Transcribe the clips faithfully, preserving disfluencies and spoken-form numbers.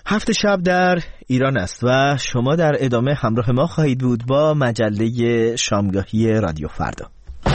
هفت شب در ایران است و شما در ادامه همراه ما خواهید بود با مجله شامگاهی رادیو فردا.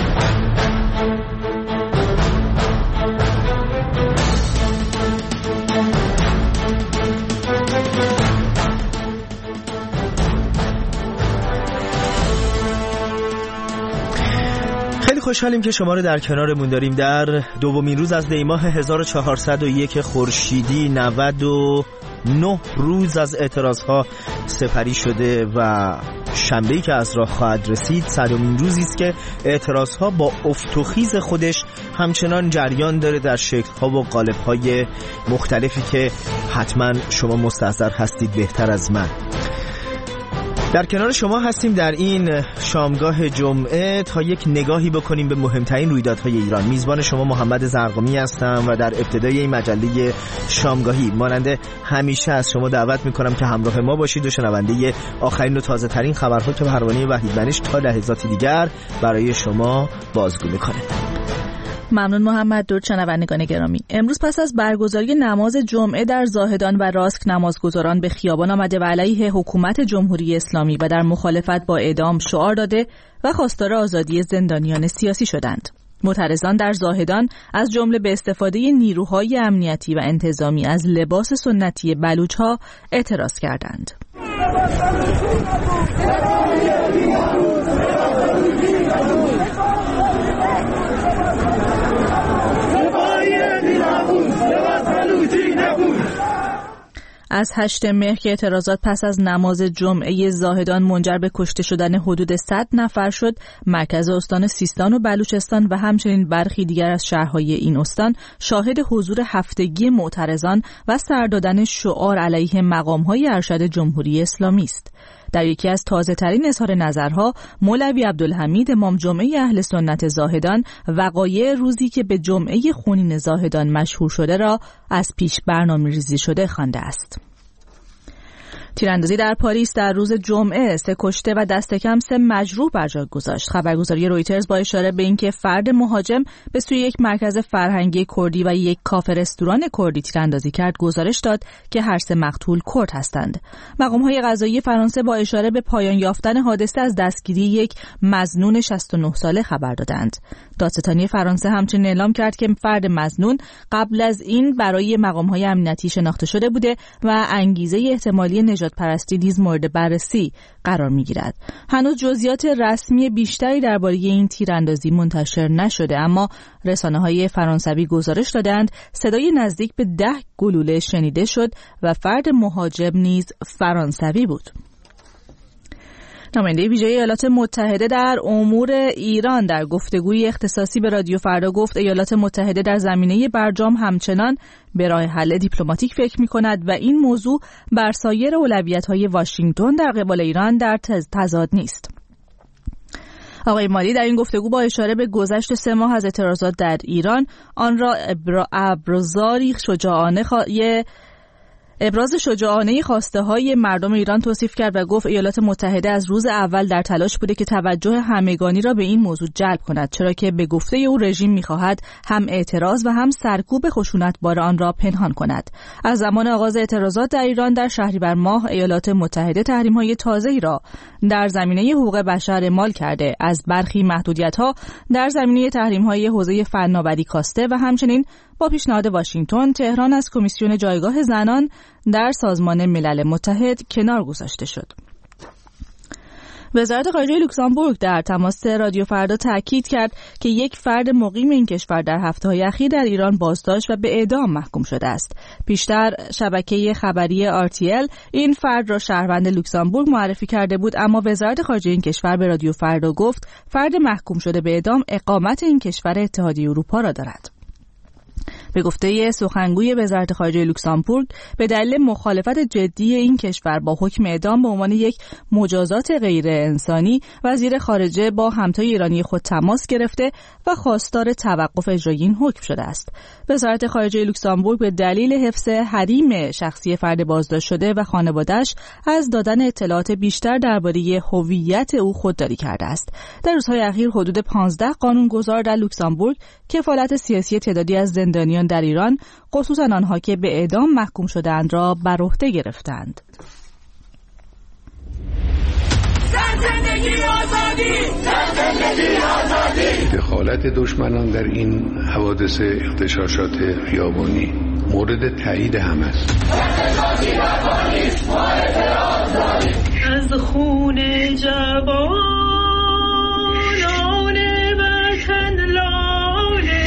خیلی خوشحالیم که شما رو در کنارمون داریم در دومین روز از دی ماه هزار و چهارصد و یک خورشیدی. نود و نه روز از اعتراضها سپری شده و شنبه‌ای که از راه خواهد رسید صدمین روزی است که اعتراضها با افت و خیز خودش همچنان جریان داره در شکل‌ها و قالب‌های مختلفی که حتما شما مستحضر هستید بهتر از من. در کنار شما هستیم در این شامگاه جمعه تا یک نگاهی بکنیم به مهمترین رویدادهای ایران. میزبان شما محمد زرقمی هستم و در ابتدای این مجله شامگاهی مانند همیشه از شما دعوت میکنم که همراه ما باشید و شنونده آخرین و تازه ترین خبرها که پروانه وحید منش تا لحظاتی دیگر برای شما بازگو میکنه. ممنون محمد. درود شنوندگان گرامی. امروز پس از برگزاری نماز جمعه در زاهدان و راسک نمازگزاران به خیابان آمده و علیه حکومت جمهوری اسلامی و در مخالفت با اعدام شعار داده و خواستار آزادی زندانیان سیاسی شدند. معترضان در زاهدان از جمله به استفاده نیروهای امنیتی و انتظامی از لباس سنتی بلوچ‌ها اعتراض کردند. از هشتم مهر که اعتراضات پس از نماز جمعه زاهدان منجر به کشته شدن حدود صد نفر شد، مرکز استان سیستان و بلوچستان و همچنین برخی دیگر از شهرهای این استان شاهد حضور هفتگی معترضان و سر دادن شعار علیه مقام‌های ارشد جمهوری اسلامی است. در یکی از تازه ترین اظهار نظرها، مولوی عبدالحمید امام جمعه اهل سنت زاهدان وقایع روزی که به جمعه خونین زاهدان مشهور شده را از پیش برنامه‌ریزی شده خوانده است. تیراندازی در پاریس در روز جمعه سه کشته و دست کم سه مجروح بر جا گذاشت. خبرگزاری رویترز با اشاره به اینکه فرد مهاجم به سوی یک مرکز فرهنگی کردی و یک کافه رستوران کردی تیراندازی کرد گزارش داد که هر سه مقتول کرد هستند. مقام‌های قضایی فرانسه با اشاره به پایان یافتن حادثه از دستگیری یک مظنون شصت و نه ساله خبر دادند. دادستانی فرانسه همچنین اعلام کرد که فرد مظنون قبل از این برای مقام‌های امنیتی شناخته شده بوده و انگیزه احتمالی نجات پرستی نیز مورد بررسی قرار می‌گیرد. هنوز جزئیات رسمی بیشتری درباره این تیراندازی منتشر نشده، اما رسانه‌های فرانسوی گزارش دادند صدای نزدیک به ده گلوله شنیده شد و فرد مهاجم نیز فرانسوی بود. نماینده ویژه ایالات متحده در امور ایران در گفتگوی اختصاصی به رادیو فردا گفت ایالات متحده در زمینه برجام همچنان به راه حل دیپلماتیک فکر می‌کند و این موضوع بر سایر اولویت‌های واشنگتن در قبال ایران در تضاد نیست. آقای مالی در این گفتگو با اشاره به گذشت سه ماه از اعتراضات در ایران آن را ابرزاری شجاعانه خوا... ابراز شجاعانه خواسته های مردم ایران توصیف کرد و گفت ایالات متحده از روز اول در تلاش بوده که توجه همگانی را به این موضوع جلب کند، چرا که به گفته او رژیم می‌خواهد هم اعتراض و هم سرکوب خشونتبار آن را پنهان کند. از زمان آغاز اعتراضات در ایران در شهریور ماه ایالات متحده تحریم‌های تازه‌ای را در زمینه حقوق بشر اعمال کرده، از برخی محدودیت‌ها در زمینه تحریم‌های حوزه فناوری کاسته و همچنین با پیشنهاد واشنگتن تهران از کمیسیون جایگاه زنان در سازمان ملل متحد کنار گذاشته شد. وزارت خارجه لوکزامبورگ در تماس رادیو فردا تاکید کرد که یک فرد مقیم این کشور در هفته‌های اخیر در ایران بازداشت و به اعدام محکوم شده است. پیشتر شبکه خبری آر تی ال این فرد را شهروند لوکزامبورگ معرفی کرده بود، اما وزارت خارجه این کشور به رادیو فردا گفت فرد محکوم شده به اعدام اقامت این کشور اتحادیه اروپا را دارد. به گفته سخنگوی وزارت خارجه لوکزامبورگ به دلیل مخالفت جدی این کشور با حکم اعدام به عنوان یک مجازات غیر انسانی، وزیر خارجه با همتای ایرانی خود تماس گرفته و خواستار توقف اجرای این حکم شده است. وزارت خارجه لوکزامبورگ به دلیل حفظ حریم شخصی فرد بازداشت شده و خانواده‌اش از دادن اطلاعات بیشتر درباره هویت او خودداری کرده است. در روزهای اخیر حدود پانزده قانونگذار در لوکزامبورگ کفالت سیاسی تعدادی از زندانیان اسلامیان در ایران، خصوصا آنها که به اعدام محکوم شدند را بر عهده گرفتند. زندگی آزادی، زندگی آزادی. دخالت دشمنان در این حوادث اغتشاشات خیابانی مورد تایید همه است. از خون جوانان وطن لاله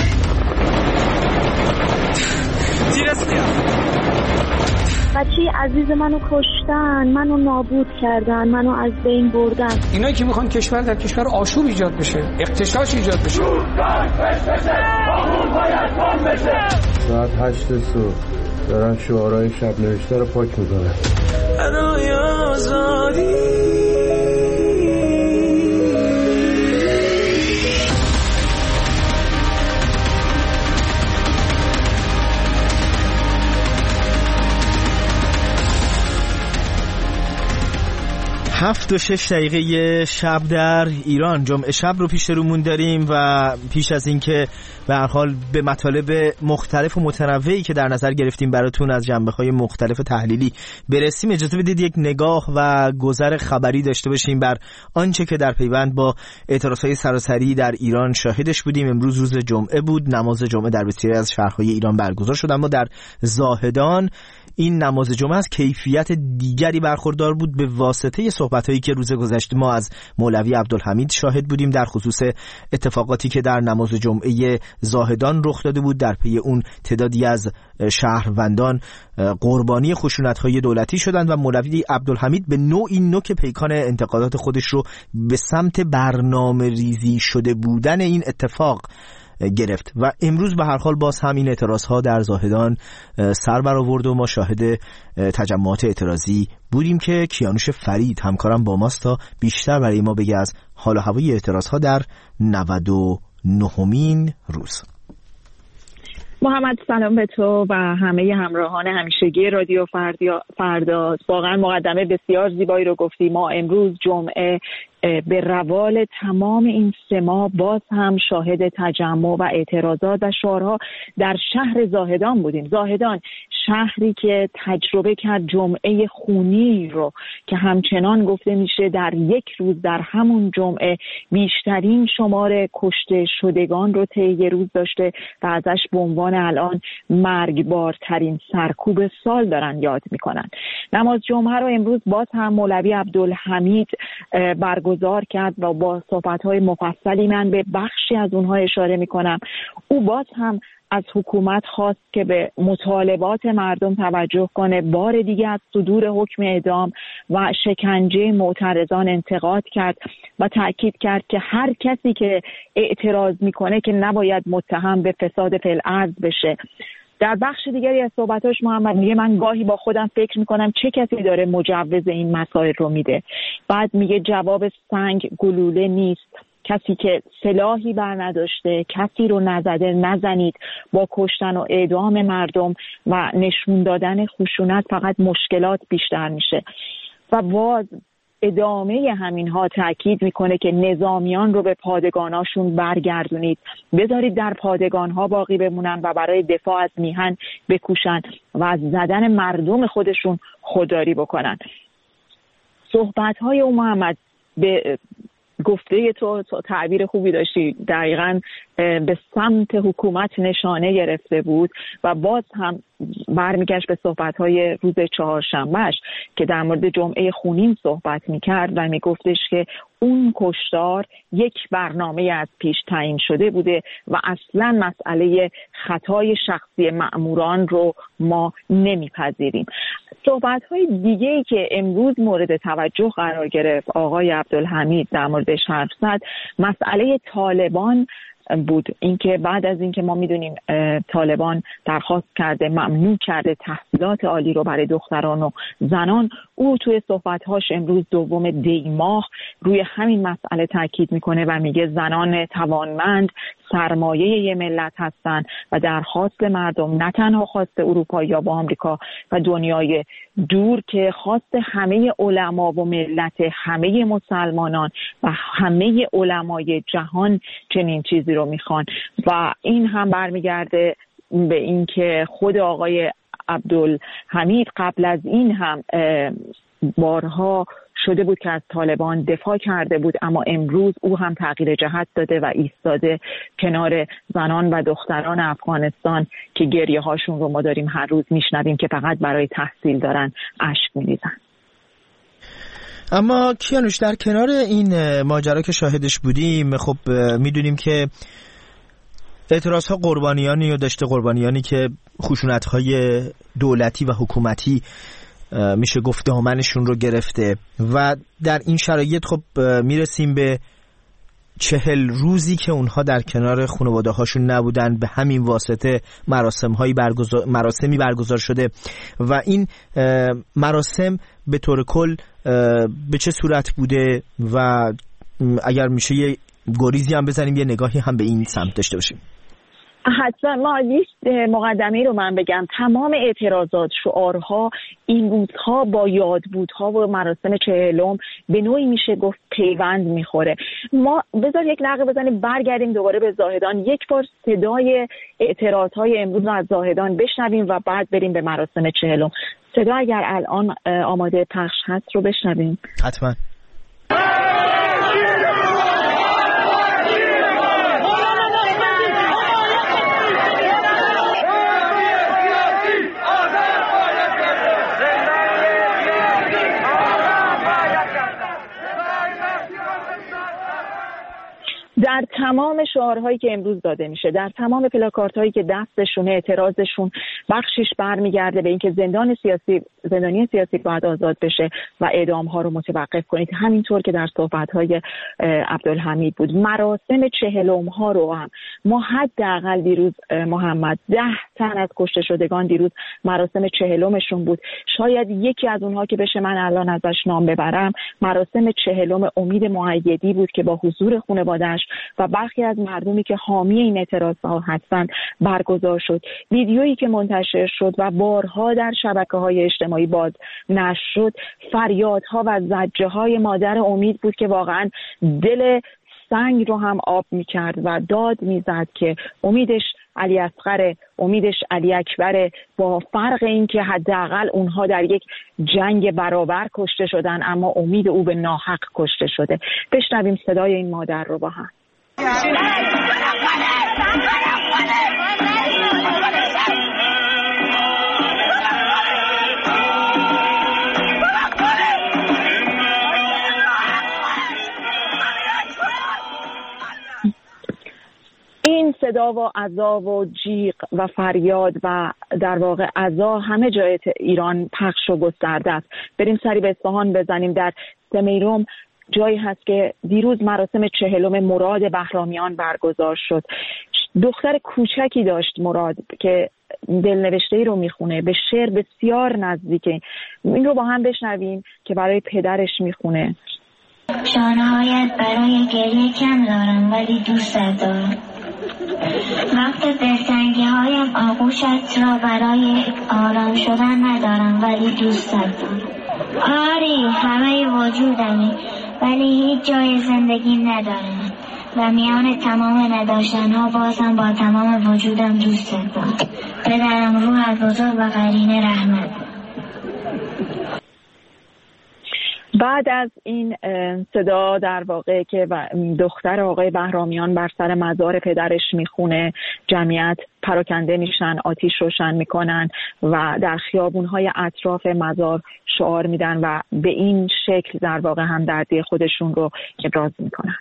بچه عزیز منو کشتن، منو نابود کردن، منو از بین بردن. اینایی که میخوان کشور در کشور آشوب ایجاد بشه، اغتشاش ایجاد بشه. ساعت هشت صبح دارن شعارهای شب نوشته رو پاک میکنن. برای آزادی هفت و شش دقیقه شب در ایران. جمعه شب رو پیش رومون داریم و پیش از این که به هر حال به مطالب مختلف و متنوعی که در نظر گرفتیم براتون از جنبه‌های مختلف تحلیلی برسیم، اجازه بدید یک نگاه و گذر خبری داشته باشیم بر آنچه که در پیوند با اعتراضهای سراسری در ایران شاهدش بودیم. امروز روز جمعه بود، نماز جمعه در بسیاری از شهرهای ایران برگزار شد، اما در زاهدان این نماز جمعه از کیفیت دیگری برخوردار بود به واسطه صحبت‌هایی که روز گذشته ما از مولوی عبدالحمید شاهد بودیم در خصوص اتفاقاتی که در نماز جمعه زاهدان رخ داده بود. در پی اون تعدادی از شهروندان قربانی خشونت‌های دولتی شدند و مولوی عبدالحمید به نوعی نوک پیکان انتقادات خودش رو به سمت برنامه‌ریزی شده بودن این اتفاق گرفت و امروز به هر حال باز هم این اعتراضها در زاهدان سر برآورد و ما شاهد تجمعات اعتراضی بودیم که کیانوش فرید همکارم با ماست تا بیشتر برای ما بگه از حال و هوای اعتراضها در نود و نهمین روز. محمد سلام به تو و همه همراهان همیشگی رادیو فردا. واقعا مقدمه بسیار زیبایی رو گفتی. ما امروز جمعه به روال تمام این سه ماه باز هم شاهد تجمع و اعتراضات و شعارها در شهر زاهدان بودیم. زاهدان شهری که تجربه کرد جمعه خونی رو که همچنان گفته میشه در یک روز در همون جمعه بیشترین شمار کشته شدگان رو طی روز داشته و ازش به عنوان الان مرگبارترین سرکوب سال دارن یاد میکنن. نماز جمعه رو امروز باز هم مولوی عبدالحمید برگزار کرد و با صحبت‌های مفصلی من به بخشی از اونها اشاره میکنم. او باز هم از حکومت خواست که به مطالبات مردم توجه کنه، بار دیگه از صدور حکم اعدام و شکنجه معترضان انتقاد کرد و تأکید کرد که هر کسی که اعتراض میکنه که نباید متهم به فساد فی الارض بشه. در بخش دیگری از صحبتاش محمد میگه من گاهی با خودم فکر میکنم چه کسی داره مجوز این مسائل رو میده. بعد میگه جواب سنگ گلوله نیست، کسی که سلاحی بر نداشته، کسی رو نزده نزنید. با کشتن و اعدام مردم و نشون دادن خشونت فقط مشکلات بیشتر میشه. و باز ادامه همین ها تاکید میکنه که نظامیان رو به پادگاناشون برگردونید، بذارید در پادگان ها باقی بمونن و برای دفاع از میهن بکوشن و از زدن مردم خودشون خودداری بکنن. صحبت های او محمد به گفته تو تعبیر خوبی داشتی، دقیقاً به سمت حکومت نشانه گرفته بود و باز هم برمیگشت به صحبت‌های روز چهارشنبهش که در مورد جمعه خونین صحبت می‌کرد و میگفتش که اون کشتار یک برنامه از پیش تعیین شده بوده و اصلاً مسئله خطای شخصی مأموران رو ما نمیپذیریم. صحبت‌های دیگه‌ای که امروز مورد توجه قرار گرفت آقای عبدالحمید در موردش حرف زد مسئله طالبان بود. اینکه بعد از اینکه ما میدونیم طالبان درخواست کرده ممنوع کرده تحصیلات عالی رو برای دختران و زنان، او توی صحبت‌هاش امروز دوم دی ماه روی همین مسئله تاکید میکنه و میگه زنان توانمند سرمایه یه ملت هستن و درخواست مردم نه تنها خواست اروپا یا با آمریکا و دنیای دور که خواست همه علما و ملت همه مسلمانان و همه علمای جهان چنین چیزی رو میخوان و این هم برمیگرده به اینکه خود آقای عبدالحمید قبل از این هم بارها شده بود که از طالبان دفاع کرده بود، اما امروز او هم تغییر جهت داده و ایستاده کنار زنان و دختران افغانستان که گریه هاشون رو ما داریم هر روز میشنویم که فقط برای تحصیل دارن اشک میریزن. اما کیانوش، در کنار این ماجرا که شاهدش بودیم، خب میدونیم که اعتراض ها قربانیانی رو داشته، قربانیانی که خشونت های دولتی و حکومتی میشه گفت دامنشون رو گرفته و در این شرایط خب میرسیم به چهل روزی که اونها در کنار خانواده هاشون نبودن، به همین واسطه مراسم هایی برگزار مراسمی برگزار شده و این مراسم به طور کل به چه صورت بوده و اگر میشه یه گریزی هم بزنیم، یه نگاهی هم به این سمت داشته باشیم. حتما. ما لیست مقدمه رو من بگم. تمام اعتراضات، شعارها این روزها با یادبودها و مراسم چهلم به نوعی میشه گفت پیوند میخوره. ما بذار یک لحظه بزنیم برگردیم دوباره به زاهدان، یک بار صدای اعتراضهای امروز رو از زاهدان بشنویم و بعد بریم به مراسم چهلم. صدا اگر الان آماده پخش هست رو بشنویم. حتما. در تمام شعارهایی که امروز داده میشه، در تمام پلاکاردهایی که دستشون اعتراضشون بخشش برمیگرده به اینکه زندان سیاسی زندانی سیاسی باید آزاد بشه و اعدام ها رو متوقف کنید، همینطور که در صحبت‌های عبدالحمید بود. مراسم چهلم ها رو هم ما حداقل دیروز محمد ده تن از کشته شدگان دیروز مراسم چهلمشون بود. شاید یکی از اونها که بشه من الان ازش نام ببرم، مراسم چهلم امید مؤیدی بود که با حضور خانواده‌اش و برخی از مردمی که حامی این اعتراض‌ها هستند برگزار شد. ویدیویی که منتشر شد و بارها در شبکه‌های اجتماعی باز نشر شد، فریادها و زجه‌های مادر امید بود که واقعاً دل سنگ رو هم آب می‌کرد و داد می‌زد که امیدش علی اصغر، امیدش علی اکبر، با فرق این که حداقل اونها در یک جنگ برابر کشته شدن اما امید او به ناحق کشته شده. بشنویم صدای این مادر رو با هم. این صدا و عزا و جیغ و فریاد و در واقع عزا همه جای ایران پخش و گسترده است. بریم سری به اصفهان بزنیم. در سمیرم جایی هست که دیروز مراسم چهلم مراد بهرامیان برگزار شد. دختر کوچکی داشت مراد که دلنوشته‌ای رو میخونه، به شعر بسیار نزدیکه. این رو با هم بشنویم که برای پدرش میخونه. شانه‌هایت برای گریه کم دارم ولی دوستت دارم. وقت دلتنگی هایم آغوشت را برای آرام شدن ندارم ولی دوستت دارم. آری همه وجودمی ولی هیچ جای زندگی ندارم و میان تمام نداشتن ها بازم با تمام وجودم دوستت دارم. پدرم روح بزرگ و قرین رحمت. بعد از این صدا در واقع که دختر آقای بهرامیان بر سر مزار پدرش میخونه، جمعیت پراکنده میشن، آتیش روشن میکنن و در خیابونهای اطراف مزار شعار میدن و به این شکل در واقع همدردی خودشون رو ابراز میکنن.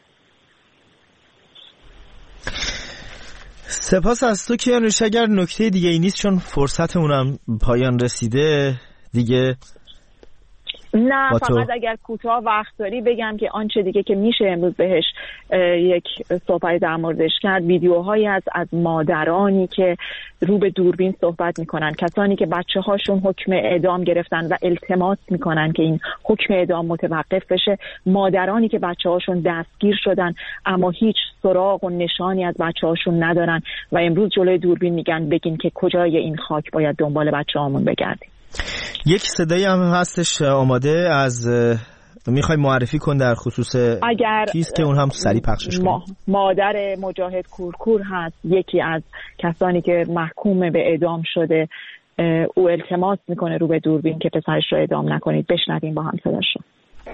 سپاس از تو کیانوش. اگر نکته دیگه ای نیست چون فرصتمونم پایان رسیده دیگه. نه فقط اگر کوتاه وقت داری بگم که آنچه دیگه که میشه امروز بهش یک صحبت در موردش کرد، ویدیوهایی هست از مادرانی که رو به دوربین صحبت میکنن، کسانی که بچه هاشون حکم اعدام گرفتن و التماس میکنن که این حکم اعدام متوقف بشه، مادرانی که بچه هاشون دستگیر شدن اما هیچ سراغ و نشانی از بچه هاشون ندارن و امروز جلوی دوربین میگن بگین که کجای این خاک باید دنبال بچه هامون بگردیم. یک صدایی هم هستش آماده از میخوای معرفی کن در خصوص اگر کیست که اون هم سریع پخشش کنیم؟ ما مادر مجاهد کورکور هست، یکی از کسانی که محکوم به اعدام شده. او التماس میکنه رو به دوربین که پسرش رو اعدام نکنید. بشنویم با هم صداش رو.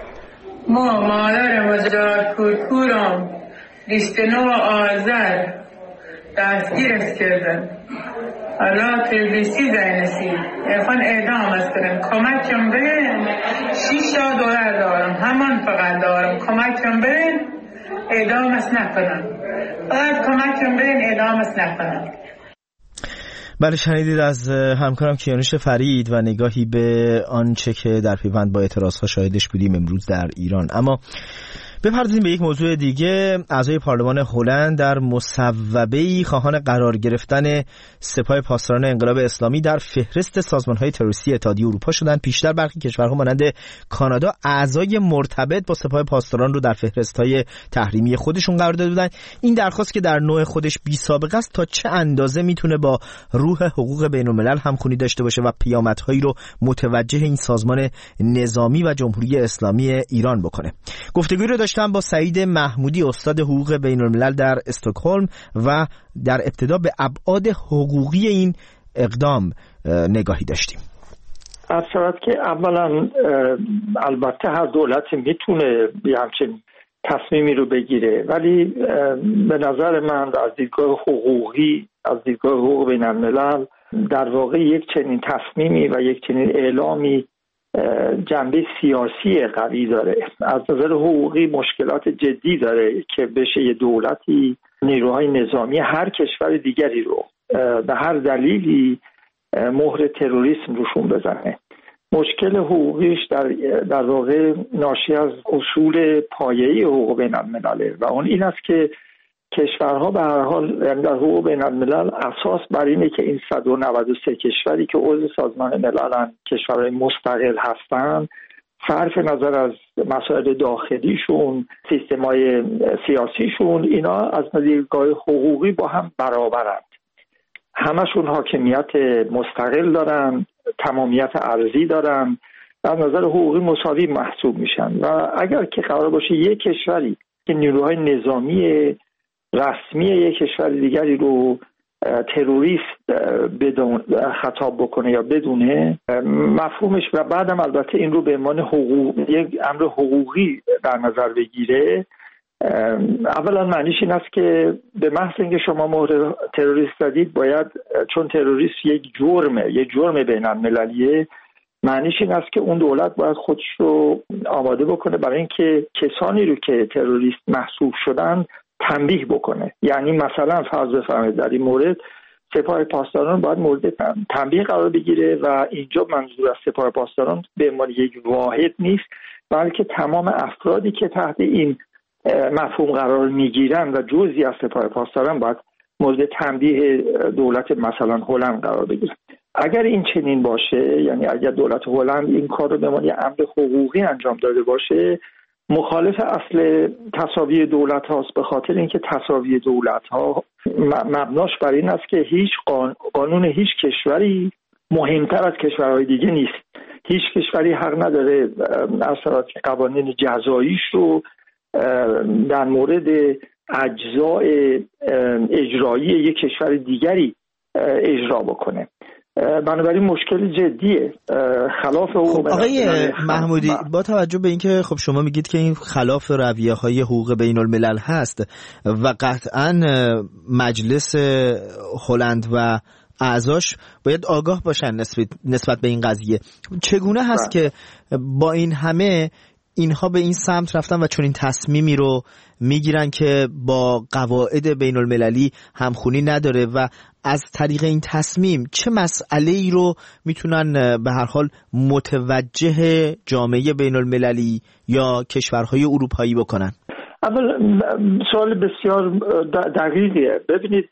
ما مادر مجاهد کورکورم بیست و نه آذر دستگیرش کردن. حالا تلویزی زینسی افان اعدام است کردن. کمکم برین، شیش دلار دارم، همان فقط دارم. کمکم برین اعدام است نکنم. فقط کمکم برین اعدام است نکنم. بله، شنیدید از همکارم کیانوش فرید و نگاهی به آنچه که در پیوند با اعتراضها شاهدش بودیم امروز در ایران. اما بپردازیم به یک موضوع دیگه. اعضای پارلمان هلند در مصوبه‌ای خواهان قرار گرفتن سپاه پاسداران انقلاب اسلامی در فهرست سازمان‌های تروریستی اتحادیه اروپا شدند. پیشتر برخی کشورها مانند کانادا اعضای مرتبط با سپاه پاسداران رو در فهرست‌های تحریمی خودشون قرار داده بودند. این درخواست که در نوع خودش بی‌سابقه است تا چه اندازه میتونه با روح حقوق بین‌الملل همخوانی داشته باشه و پیامدهایی رو متوجه این سازمان نظامی و جمهوری اسلامی ایران بکنه. گفتگوی رو داشتم با سعید محمودی، استاد حقوق بین الملل در استکهلم و در ابتدا به ابعاد حقوقی این اقدام نگاهی داشتیم. از صورت که اولا البته هر دولتی میتونه همچین تصمیمی رو بگیره، ولی به نظر من از دیدگاه حقوقی، از دیدگاه حقوق بین الملل، در واقع یک چنین تصمیمی و یک چنین اعلامی جنبه سیاسی قوی داره. از نظر حقوقی مشکلات جدی داره که بشه یه دولتی نیروهای نظامی هر کشور دیگری رو به هر دلیلی مهر تروریسم روشون بزنه. مشکل حقوقیش در در واقع ناشی از اصول پایه‌ای حقوق بین الملل و اون این است که کشورها به هر حال در حقوق بین الملل اساس بر اینه که این صد و نود و سه کشوری که عضو سازمان مللن، کشورهای مستقل هستن، صرف نظر از مسائل داخلیشون، سیستم‌های سیاسیشون، اینا از دیدگاه حقوقی با هم برابرند. همشون حاکمیت مستقل دارن، تمامیت ارضی دارن، از نظر حقوقی مساوی محسوب میشن. و اگر که قرار باشه یک کشوری که نیروهای نظامی رسمی یک کشور دیگری رو تروریست بدون خطاب بکنه یا بدونه، مفهومش و بعدم البته این رو به عنوان حقوق، یک امر حقوقی در نظر بگیره، اولا معنیش این است که به محض اینکه شما مهر تروریست زدید، باید چون تروریست یک جرمه، یک جرم بین المللیه، معنیش این است که اون دولت باید خودش رو آماده بکنه برای اینکه کسانی رو که تروریست محسوب شدن تنبیه بکنه. یعنی مثلا فرض بفرمایید در این مورد سپاه پاسداران باید مورد تنبیه قرار بگیره و اینجا منظور از سپاه پاسداران به عنوان یک واحد نیست، بلکه تمام افرادی که تحت این مفهوم قرار میگیرن و جزئی از سپاه پاسداران باید مورد تنبیه دولت مثلا هلند قرار بگیرن. اگر این چنین باشه، یعنی اگر دولت هلند این کار رو به عنوان یک امر حقوقی انجام داده باشه، مخالف اصل تساوی دولت هاست، به خاطر اینکه تساوی دولت ها مبناش بر این است که هیچ قانون هیچ کشوری مهمتر از کشورهای دیگه نیست. هیچ کشوری حق نداره اثرات قوانین جزاییش رو در مورد اجزاء اجرایی یک کشور دیگری اجرا بکنه. بنابراین مشکل جدیه، خلاف حقوق. خب آقای محمودی، با توجه به اینکه خب شما میگید که این خلاف رویه های حقوق بین الملل هست و قطعاً مجلس هلند و اعضاش باید آگاه باشن نسبت به این قضیه، چگونه هست که با این همه اینها به این سمت رفتن و چون این تصمیمی رو میگیرن که با قواعد بین المللی همخونی نداره و از طریق این تصمیم چه مسئله ای رو میتونن به هر حال متوجه جامعه بین المللی یا کشورهای اروپایی بکنن؟ اول سوال بسیار دقیقیه. ببینید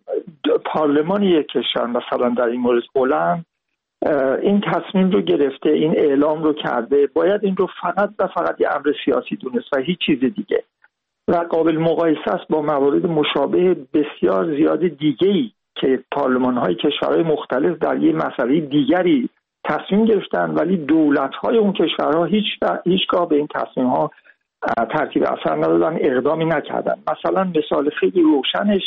پارلمان یک کشور مثلا در این مورد هلند این تصمیم رو گرفته، این اعلام رو کرده، باید این رو فقط و فقط یه امر سیاسی دونست و هیچ چیز دیگه، و قابل مقایسه است با موارد مشابه بسیار زیاد دیگه‌ای که پارلمان‌های کشورهای مختلف در یه مسئله دیگری تصمیم گرفتن، ولی دولت‌های اون کشورها هیچ هیچگاه به این تصمیم‌ها ترتیب اثر ندادن، اقدامی نکردن. مثلا مثال خیلی روشنش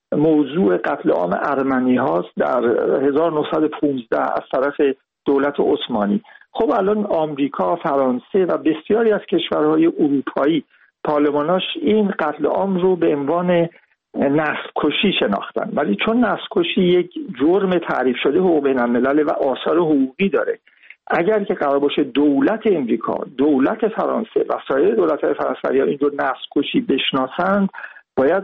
موضوع قتل عام ارمنی هاست در هزار و نهصد و پانزده از طرف دولت عثمانی. خب الان آمریکا، فرانسه و بسیاری از کشورهای اروپایی پارلماناش این قتل عام رو به عنوان نسل کشی شناختن، ولی چون نسل کشی یک جرم تعریف شده حقوق بین الملل و آثار حقوقی داره، اگر که قرار باشه دولت امریکا، دولت فرانسه و سایر دولت‌های فرانسوی این رو نسل کشی بشناسند، باید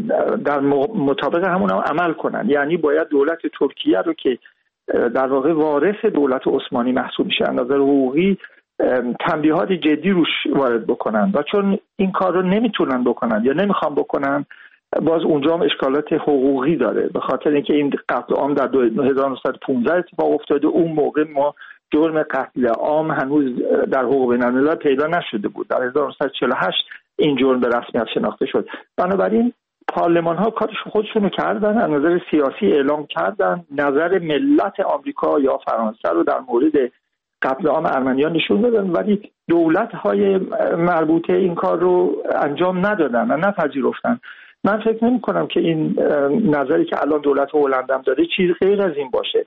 در مطابق همون هم عمل کنن. یعنی باید دولت ترکیه رو که در واقع وارث دولت عثمانی محسوب میشه از نظر حقوقی تنبیهات جدی روش وارد بکنن، و چون این کار رو نمیتونن بکنن یا نمیخوان بکنن، باز اونجا هم اشکالات حقوقی داره، به خاطر اینکه این قتل عام در هزار و نهصد و پانزده اتفاق افتاده. اون موقع ما جرم قتل عام هنوز در حقوق بین الملل پیدا نشده بود. در هزار و نهصد و چهل و هشت این جرم به رسمیت شناخته شد. بنابراین پارلمان ها کارش خودشونو کردن، از نظر سیاسی اعلام کردن، نظر ملت آمریکا یا فرانسه رو در مورد قتل عام ارمنیان نشون دادن، ولی دولت های مربوطه این کار رو انجام ندادن و نپذیرفتن. من فکر نمی کنم که این نظری که الان دولت هلند هم داره چیز غیر از این باشه.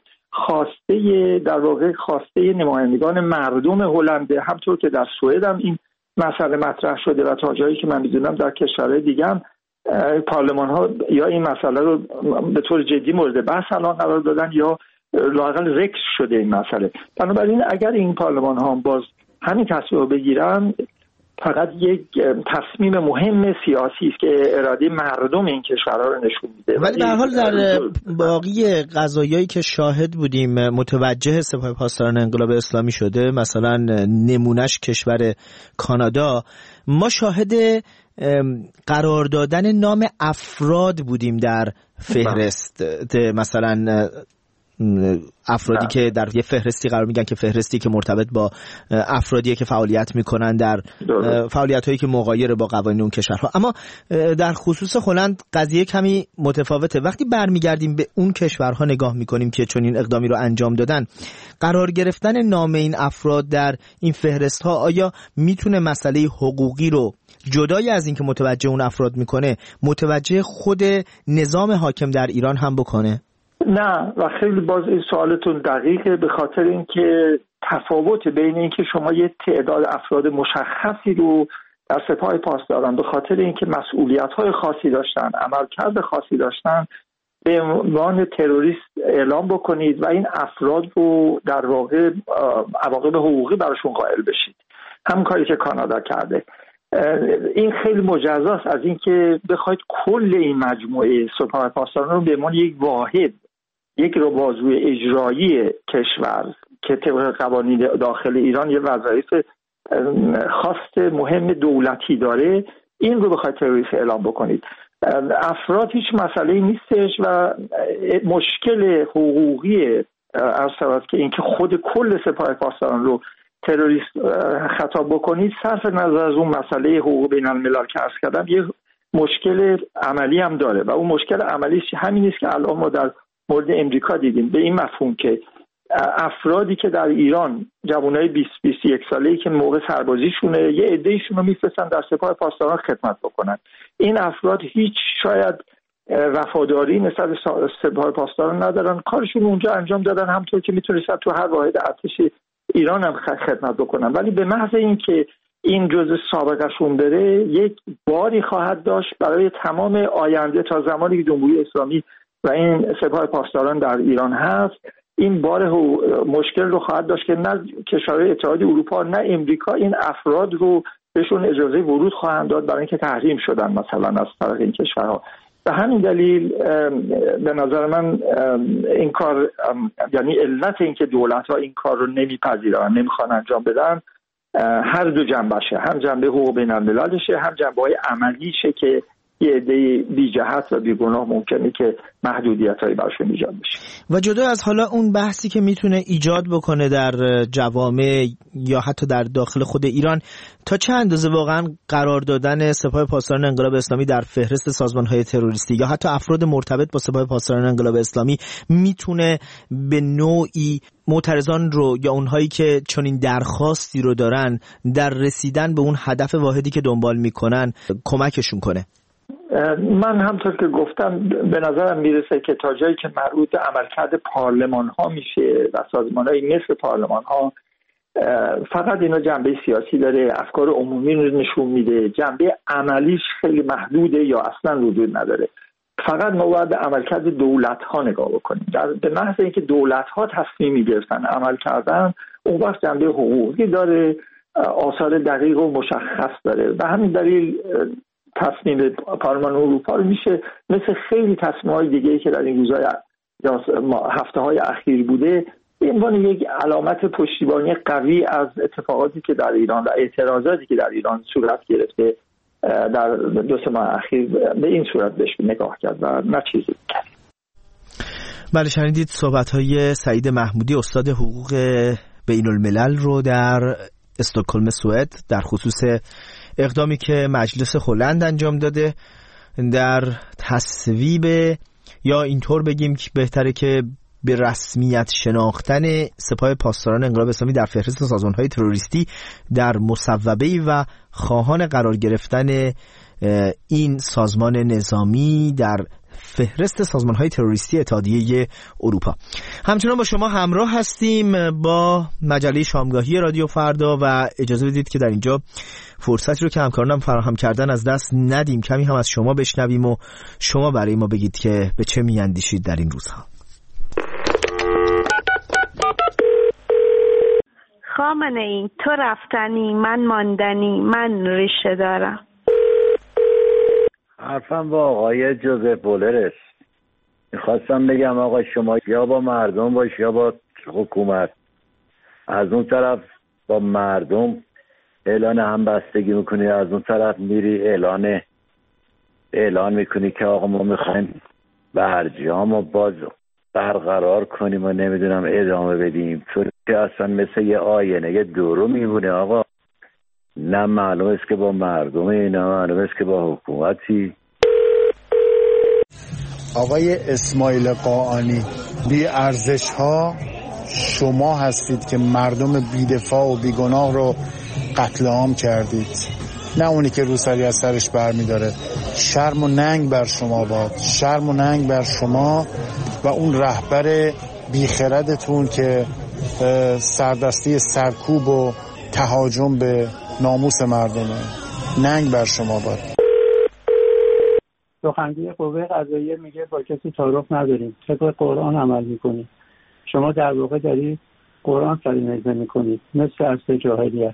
خواسته در واقع خواسته نمایندگان مردم هلند، همطور که در سوئد هم این مسئله مطرح شده و تا جایی که من میدونم در کشورهای دیگه هم پارلمان ها یا این مسئله رو به طور جدی مورد بحث الان قرار دادن یا لااقل ذکر شده این مسئله. بنابراین اگر این پارلمان ها باز همین تصمیم رو بگیرن، فقط یک تصمیم مهم سیاسی است که اراده مردم این کشورها رو نشون میده. ولی به هر حال در باقی قضایایی که شاهد بودیم متوجه سپاه پاسداران انقلاب اسلامی شده، مثلا نمونش کشور کانادا، ما شاهد قرار دادن نام افراد بودیم در فهرست، مثلا افرادی نه. که در یه فهرستی قرار میگن که فهرستی که مرتبط با افرادیه که فعالیت میکنن در فعالیت‌هایی که مغایر با قوانین اون کشورها. اما در خصوص هلند قضیه کمی متفاوته. وقتی برمیگردیم به اون کشورها نگاه میکنیم که چون این اقدامی رو انجام دادن، قرار گرفتن نام این افراد در این فهرست‌ها آیا میتونه مسئله حقوقی رو جدای از این که متوجه اون افراد میکنه، متوجه خود نظام حاکم در ایران هم بکنه؟ نه، و خیلی باز این سوالتون دقیقه، به خاطر اینکه تفاوت بین اینکه شما یه تعداد افراد مشخصی رو در سپاه پاسداران به خاطر اینکه مسئولیت‌های خاصی داشتن، عملکرد خاصی داشتن، به عنوان تروریست اعلام بکنید و این افراد رو در واقع عواقب حقوقی براشون قائل بشید. همون کاری که کانادا کرده. این خیلی مجزاست از اینکه بخواید کل این مجموعه سپاه پاسداران رو به عنوان یک واحد، یک رو بازوی اجرایی کشور که طبق قوانین داخل ایران یه وظایف خاص مهم دولتی داره، این رو بخواید تروریست اعلام بکنید. افراد هیچ مسئله‌ای نیستش و مشکل حقوقی از طرف که اینکه خود کل سپاه پاسداران رو تروریست خطاب بکنید، صرف نظر از اون مسئله حقوق بین الملل که عرض کردم، یه مشکل عملی هم داره و اون مشکل عملیش همین نیست که الان ما در مورد امریکا دیدیم، به این مفهوم که افرادی که در ایران جوانای بیست بیست و یک ساله‌ای که موقع سربازیشونه، یه عده‌ایشون رو میفرستن در سپاه پاسداران خدمت بکنن. این افراد هیچ شاید وفاداری نسبت به سپاه پاسداران ندارن، کارشون اونجا انجام دادن همونطور که میتونستن تو هر واحد ارتش ایران هم خدمت بکنن، ولی به محض اینکه این جزء سابقه‌شون بره، یک باری خواهد داشت برای تمام آینده تا زمانی که جمهوری اسلامی و این سپاه پاسداران در ایران هست. این بار مشکل رو خواهد داشت که نه کشورهای اتحادیه اروپا نه امریکا این افراد رو بهشون اجازه ورود خواهند داد برای اینکه تحریم شدن مثلا از طرف این کشورها. به همین دلیل به نظر من این کار، یعنی علت این که دولت‌ها این کار رو نمیپذیرن، نمیخوان انجام بدن، هر دو جنبشه، هم جنبه حقوق بین المللشه، هم جنبه‌های عملیشه که یه عده بی جهت و بی گناه ممکنه که محدودیت‌هایی براشون ایجاد بشه. و جدا از حالا اون بحثی که میتونه ایجاد بکنه در جوامع یا حتی در داخل خود ایران، تا چه اندازه واقعا قرار دادن سپاه پاسداران انقلاب اسلامی در فهرست سازمان‌های تروریستی یا حتی افراد مرتبط با سپاه پاسداران انقلاب اسلامی میتونه به نوعی معترضان رو یا اونهایی که چنین درخواستی رو دارن در رسیدن به اون هدف واحدی که دنبال میکنن کمکشون کنه؟ من همطور که گفتم به نظرم میرسه که تا جایی که مربوط به عملکرد پارلمان ها میشه و سازمان های مثل پارلمان ها، فقط اینا جنبه سیاسی داره، افکار عمومی رو نشون میده، جنبه عملیش خیلی محدوده یا اصلا وجود نداره. فقط ما باید به عملکرد دولت ها نگاه بکنیم. در به محض اینکه دولت ها تصمیم میگرفتن عمل کردن، اون وقت جنبه حقوقی داره، آثار دقیق و مشخص داره. و همین دلیل تصمیم پارلمان اروپا رو میشه مثل خیلی تصمیم‌های دیگه‌ای که در این روزهای یا هفته‌های اخیر بوده به عنوان یک علامت پشتیبانی قوی از اتفاقاتی که در ایران و اعتراضاتی که در ایران صورت گرفته در دو سه ماه اخیر به این صورت بهش نگاه کرد و نه چیزی کرد. بله، شنیدید صحبت‌های سعید محمودی، استاد حقوق بین‌الملل رو در استکهلم سوئد در خصوص اقدامی که مجلس هلند انجام داده در تصویب یا اینطور بگیم که بهتره که به رسمیت شناختن سپاه پاسداران انقلاب اسلامی در فهرست سازمان‌های تروریستی در مصوبه‌ای و خواهان قرار گرفتن این سازمان نظامی در فهرست سازمان‌های تروریستی اتحادیه اروپا. همچنان با شما همراه هستیم با مجله شامگاهی رادیو فردا و اجازه بدید که در اینجا فرصتی رو که همکارانم فراهم کردن از دست ندیم، کمی هم از شما بشنویم و شما برای ما بگید که به چه میاندیشید در این روزها. خامنه‌ای، تو رفتنی، من ماندنی، من ریشه دارم. حرفم با آقای جوزف بولر است. میخواستم بگم آقا شما یا با مردم باش یا با حکومت. از اون طرف با مردم اعلان همبستگی میکنی، از اون طرف میری اعلان اعلان میکنی که آقا ما میخوایم برجام و باز برقرار کنیم و نمیدونم ادامه بدیم. تو که اصلا مثل یه آینه یه دورو میمونه آقا. نه معلوم است که با مردمه، نه معلوم است که با حکومتی. آقای اسماعیل قاآنی، بی ارزش ها شما هستید که مردم بی‌دفاع و بیگناه رو قتل عام کردید، نه اونی که روسری از سرش برمیداره. شرم و ننگ بر شما باد، شرم و ننگ بر شما و اون رهبر بیخردتون که سردستی سرکوب و تهاجم به ناموس مردمه. ننگ بر شما باد. سخنگوی قوه قضاییه میگه با کسی تعارف نداریم، طبق قرآن عمل میکنیم. شما در واقع دارید قرآن سرنیزه میکنید، مثل عصر جاهلیت.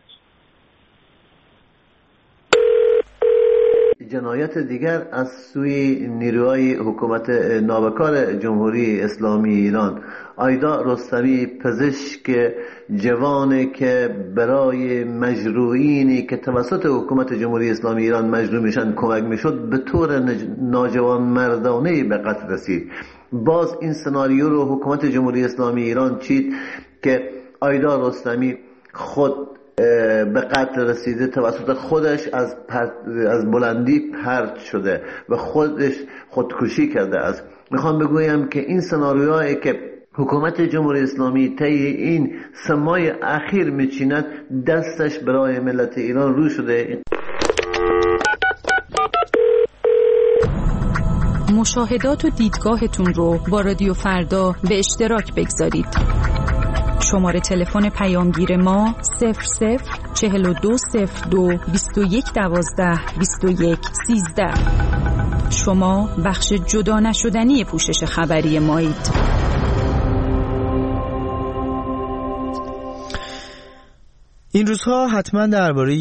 جنایت دیگر از سوی نیروهای حکومت نابکار جمهوری اسلامی ایران. آیدا رستمی، پزشک جوانی که برای مجروحینی که توسط حکومت جمهوری اسلامی ایران مجروح میشن کمک میشد، به طور ناجوان مردانه به قتل رسید. باز این سناریو رو حکومت جمهوری اسلامی ایران چید که آیدا رستمی خود به قتل رسیده، توسط خودش از از بلندی پرت شده و خودش خودکشی کرده است. میخوام بگویم که این سناریوهایی که حکومت جمهوری اسلامی طی این سه ماه اخیر میچیند، دستش برای ملت ایران رو شده. مشاهدات و دیدگاهتون رو با رادیو فردا به اشتراک بگذارید. شماره تلفن پیامگیر ما صفر صفر چهل و دو صفر دو بیست و یک دوازده بیست و یک سیزده. شما بخش جدا نشدنی پوشش خبری مایید. این روزها حتما درباره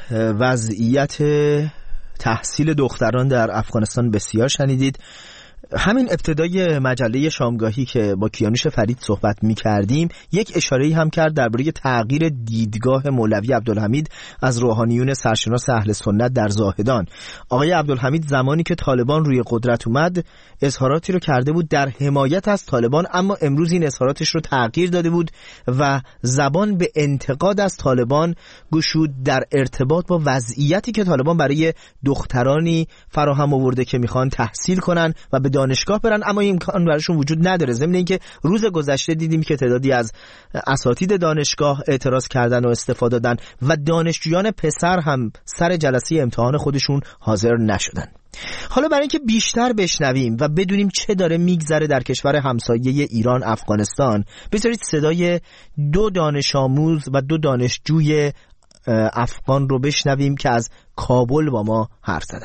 وضعیت تحصیل دختران در افغانستان بسیار شنیدید. همین ابتدای مجله شامگاهی که با کیانوش فرید صحبت می کردیم یک اشاره‌ای هم کرد درباره تغییر دیدگاه مولوی عبدالحمید از روحانیون سرشناس اهل سنت در زاهدان. آقای عبدالحمید زمانی که طالبان روی قدرت اومد اظهاراتی رو کرده بود در حمایت از طالبان، اما امروز این اظهاراتش رو تغییر داده بود و زبان به انتقاد از طالبان گشود در ارتباط با وضعیتی که طالبان برای دخترانی فراهم آورده که میخوان تحصیل کنن و به دانشگاه برن اما این امکان براشون وجود نداره. ضمن اینکه روز گذشته دیدیم که تعدادی از اساتید دانشگاه اعتراض کردن و استفاده دادن و دانشجویان پسر هم سر جلسه امتحان خودشون حاضر نشدن. حالا برای اینکه بیشتر بشنویم و بدونیم چه داره میگذره در کشور همسایه ایران افغانستان، بذارید صدای دو دانش آموز و دو دانشجوی افغان رو بشنویم که از کابل با ما حرف زدن.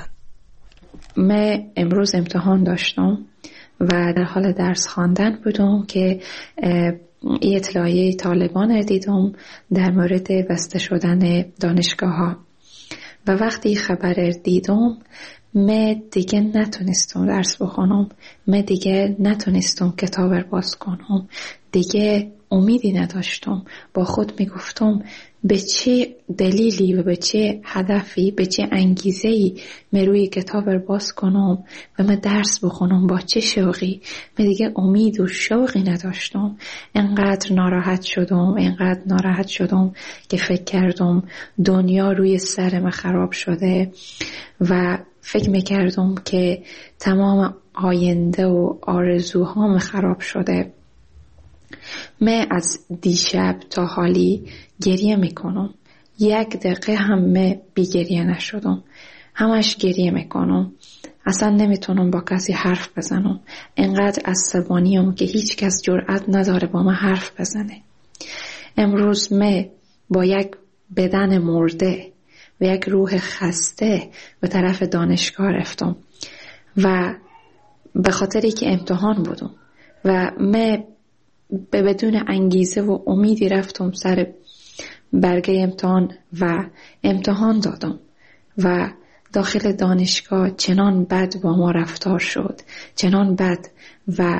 من امروز امتحان داشتم و در حال درس خواندن بودم که ای اطلاعیه طالبان دیدم در مورد بسته شدن دانشگاه ها و وقتی خبر دیدم من دیگه نتونستم درس بخونم، من دیگه نتونستم کتاب باز کنم، دیگه امیدی نداشتم. با خود میگفتم به چه دلیلی و به چه هدفی، به چه انگیزه‌ای من روی کتاب باز کنم و من درس بخونم، با چه شوقی. من دیگه امید و شوقی نداشتم. انقدر ناراحت شدم، انقدر ناراحت شدم که فکر کردم دنیا روی سر من خراب شده و فکر میکردم که تمام آینده و آرزوهام خراب شده. من از دیشب تا حالی گریه میکنم، یک دقیقه هم من بی گریه نشدم، همش گریه میکنم، اصلا نمیتونم با کسی حرف بزنم، انقدر عصبانیم که هیچ کس جرأت نداره با من حرف بزنه. امروز من با یک بدن مرده و یک روح خسته به طرف دانشگاه رفتم و به خاطری که امتحان بودم و من به بدون انگیزه و امیدی رفتم سر برگه امتحان و امتحان دادم و داخل دانشگاه چنان بد با ما رفتار شد، چنان بد و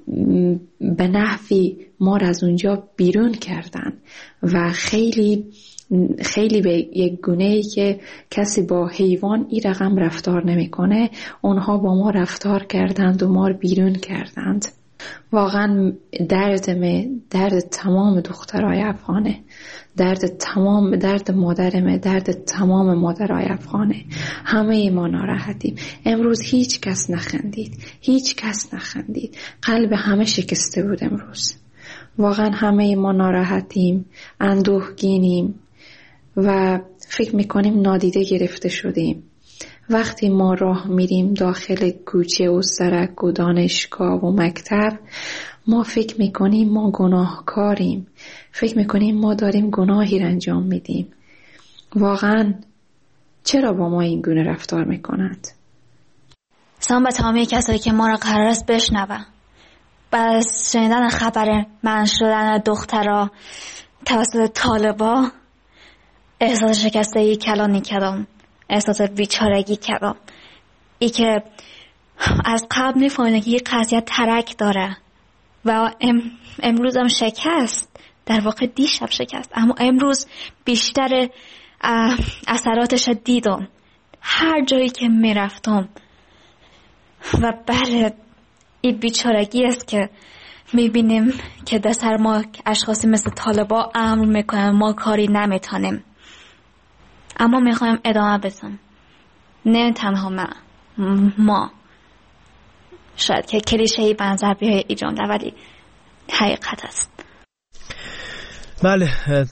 به نحوی ما را از اونجا بیرون کردن و خیلی خیلی به یک گونه‌ای که کسی با حیوان این رقم رفتار نمیکنه، اونها با ما رفتار کردند و ما را بیرون کردند. واقعا دردمه، درد تمام دخترای افغانه، درد تمام درد مادرمه، درد تمام مادرای افغانه. همه ما ناراحتیم. امروز هیچ کس نخندید، هیچ کس نخندید، قلب همه شکسته بود امروز. واقعا همه ما ناراحتیم، اندوهگینیم و فکر میکنیم نادیده گرفته شدیم. وقتی ما راه میریم داخل کوچه و سرک و دانشگاه و مکتب، ما فکر میکنیم ما گناهکاریم، فکر میکنیم ما داریم گناهی را انجام میدیم. واقعا چرا با ما این گونه رفتار میکنند؟ سلام به تمامی کسایی که ما را قرار است بشنون. بعد از شنیدن خبر منع شدن دخترها توسط طالبا احساس شکستگی کلانی کردم، احساس بیچارگی کردم. ای که از قبل میفهمیدم که یک قضیه ترک داره و ام امروز هم شکست، در واقع دیشب شکست، اما امروز بیشتر اثراتش دیدم هر جایی که میرفتم. و بله این بیچارگی است که میبینیم که در سر ما اشخاصی مثل طالبا امر میکنن، ما کاری نمیتونیم. اما میخوایم ادامه بدم، نه تنها من، ما شاید که کلیشه‌ای بنظر بیای ای جمله ولی حقیقت است. بله،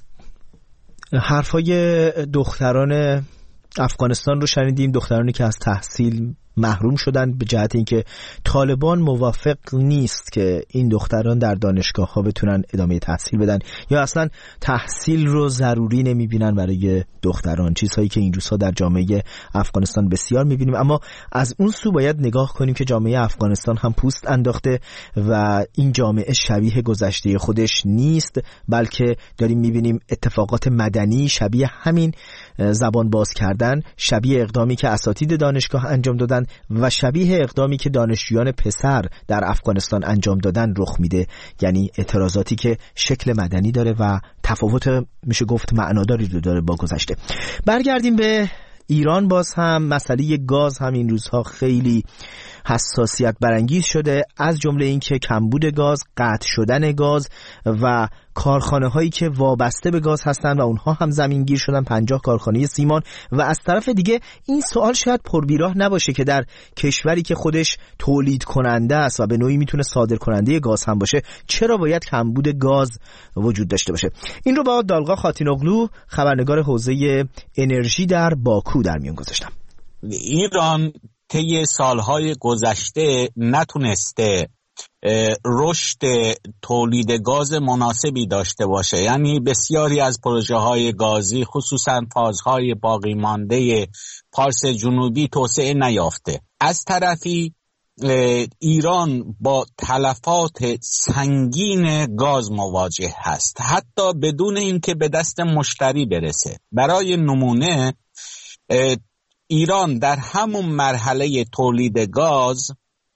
حرفای دختران افغانستان رو شنیدیم، دخترانی که از تحصیل محروم شدن به جهت اینکه طالبان موافق نیست که این دختران در دانشگاه ها بتونن ادامه تحصیل بدن یا اصلا تحصیل رو ضروری نمیبینن برای دختران، چیزهایی که این روزها در جامعه افغانستان بسیار میبینیم. اما از اون سو باید نگاه کنیم که جامعه افغانستان هم پوست انداخته و این جامعه شبیه گذشته خودش نیست، بلکه داریم میبینیم اتفاقات مدنی شبیه همین زبان باز کردن کردن شبیه اقدامی که اساتید دانشگاه انجام دادن و شبیه اقدامی که دانشجویان پسر در افغانستان انجام دادن رخ میده، یعنی اعتراضاتی که شکل مدنی داره و تفاوت میشه گفت معناداری رو داره با گذشته. برگردیم به ایران. باز هم مسئله گاز هم این روزها خیلی حساسیت برانگیز شده، از جمله این که کمبود گاز، قطع شدن گاز و کارخانه هایی که وابسته به گاز هستن و اونها هم زمینگیر شدن، پنجاه کارخانه سیمان. و از طرف دیگه این سوال شاید پربیراه نباشه که در کشوری که خودش تولید کننده است و به نوعی میتونه صادر کننده گاز هم باشه، چرا باید کمبود گاز وجود داشته باشه؟ این رو با دالغا خاتینوغلو، خبرنگار حوزه انرژی در باکو، در میون گذاشتم. ایران طی سالهای گذشته نتونسته رشد تولید گاز مناسبی داشته باشه، یعنی بسیاری از پروژه های گازی خصوصا فازهای باقی مانده پارس جنوبی توسعه نیافته. از طرفی ایران با تلفات سنگین گاز مواجه هست، حتی بدون اینکه به دست مشتری برسه. برای نمونه ایران در همون مرحله تولید گاز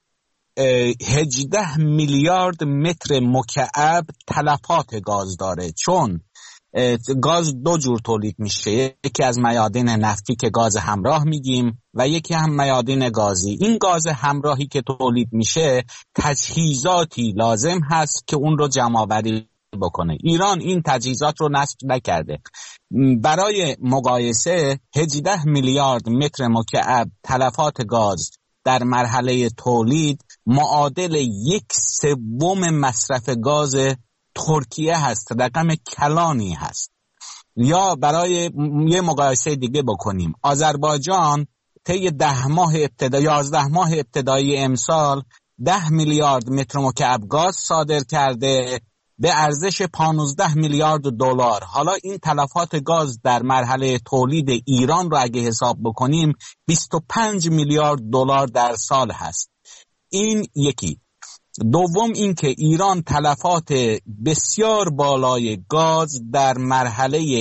هجده میلیارد متر مکعب تلفات گاز داره، چون گاز دو جور تولید میشه، یکی از میادین نفتی که گاز همراه میگیم و یکی هم میادین گازی. این گاز همراهی که تولید میشه تجهیزاتی لازم هست که اون رو جمع‌آوری بکنه. ایران این تجهیزات رو نصب نکرده. برای مقایسه هجده میلیارد متر مکعب تلفات گاز در مرحله تولید معادل یک سوم مصرف گاز ترکیه هست، رقم کلانی هست. یا برای یه مقایسه دیگه بکنیم، آذربایجان طی ده ماه ابتدایی یازده ماه ابتدایی امسال ده میلیارد متر مکعب گاز صادر کرده به ارزش پانزده میلیارد دلار. حالا این تلفات گاز در مرحله تولید ایران رو اگه حساب بکنیم بیست و پنج میلیارد دلار در سال هست. این یکی. دوم این که ایران تلفات بسیار بالای گاز در مرحله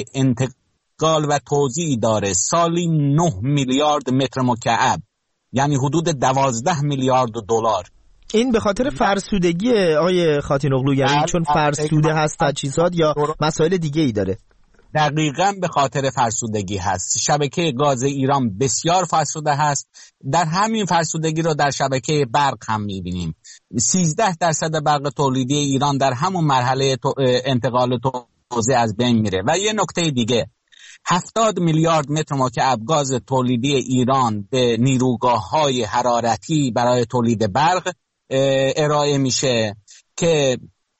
انتقال و توزیع داره، سالی نه میلیارد متر مکعب، یعنی حدود دوازده میلیارد دلار. این به خاطر فرسودگی آقای خاتینوغلو، یعنی چون فرسوده هست تجهیزات یا مسائل دیگه ای داره؟ دقیقاً به خاطر فرسودگی هست. شبکه گاز ایران بسیار فرسوده هست. در همین فرسودگی رو در شبکه برق هم می‌بینیم. سیزده درصد برق تولیدی ایران در همون مرحله انتقال توزیع از بین میره. و یه نکته دیگه، هفتاد میلیارد متر مکعب گاز تولیدی ایران به نیروگاه‌های حرارتی برای تولید برق ارائه میشه که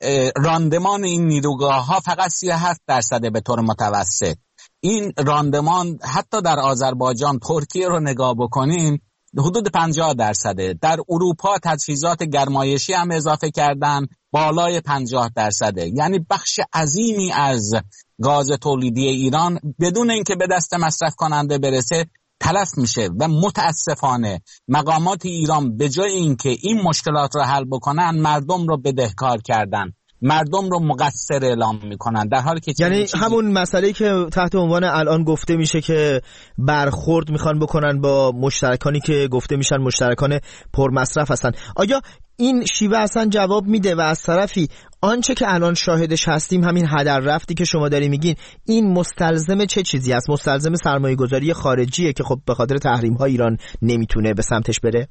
راندمان این نیروگاه ها فقط سی و هفت درصده به طور متوسط. این راندمان حتی در آذربایجان، ترکیه رو نگاه بکنین حدود پنجاه درصده. در اروپا تجهیزات گرمایشی هم اضافه کردن بالای پنجاه درصده. یعنی بخش عظیمی از گاز تولیدی ایران بدون اینکه به دست مصرف کننده برسه تلف میشه و متاسفانه مقامات ایران به جای اینکه این مشکلات رو حل بکنن مردم رو بدهکار کردن، مردم رو مقصر اعلام میکنن، در حالی که یعنی همون مسئله که تحت عنوان الان گفته میشه که برخورد میخوان بکنن با مشترکانی که گفته میشن مشترکان پرمصرف هستن. آیا این شیوه اصلا جواب میده؟ و از طرفی آنچه که الان شاهدش هستیم، همین هدر رفتی که شما داری میگین، این مستلزم چه چیزی است؟ مستلزم سرمایه گذاری خارجیه که خب به خاطر تحریم ها ایران نمیتونه به سمتش بره؟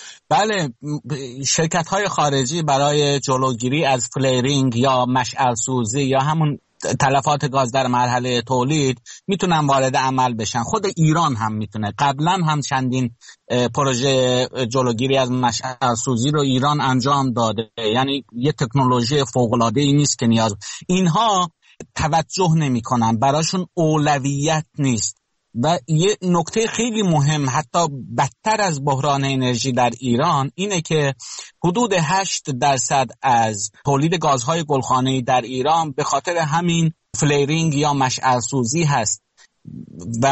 بله، شرکت های خارجی برای جلوگیری از فلیرینگ یا مشعل سوزی یا همون تلفات گاز در مرحله تولید میتونن وارد عمل بشن. خود ایران هم میتونه. قبلا هم چندین پروژه جلوگیری از مشعل سوزی رو ایران انجام داده. یعنی یه تکنولوژی فوق العاده ای نیست که نیاز اینها توجه نمیکنن، براشون اولویت نیست. و یه نکته خیلی مهم، حتی بدتر از بحران انرژی در ایران، اینه که حدود هشت درصد از تولید گازهای گلخانه‌ای در ایران به خاطر همین فلیرینگ یا مشعل سوزی هست و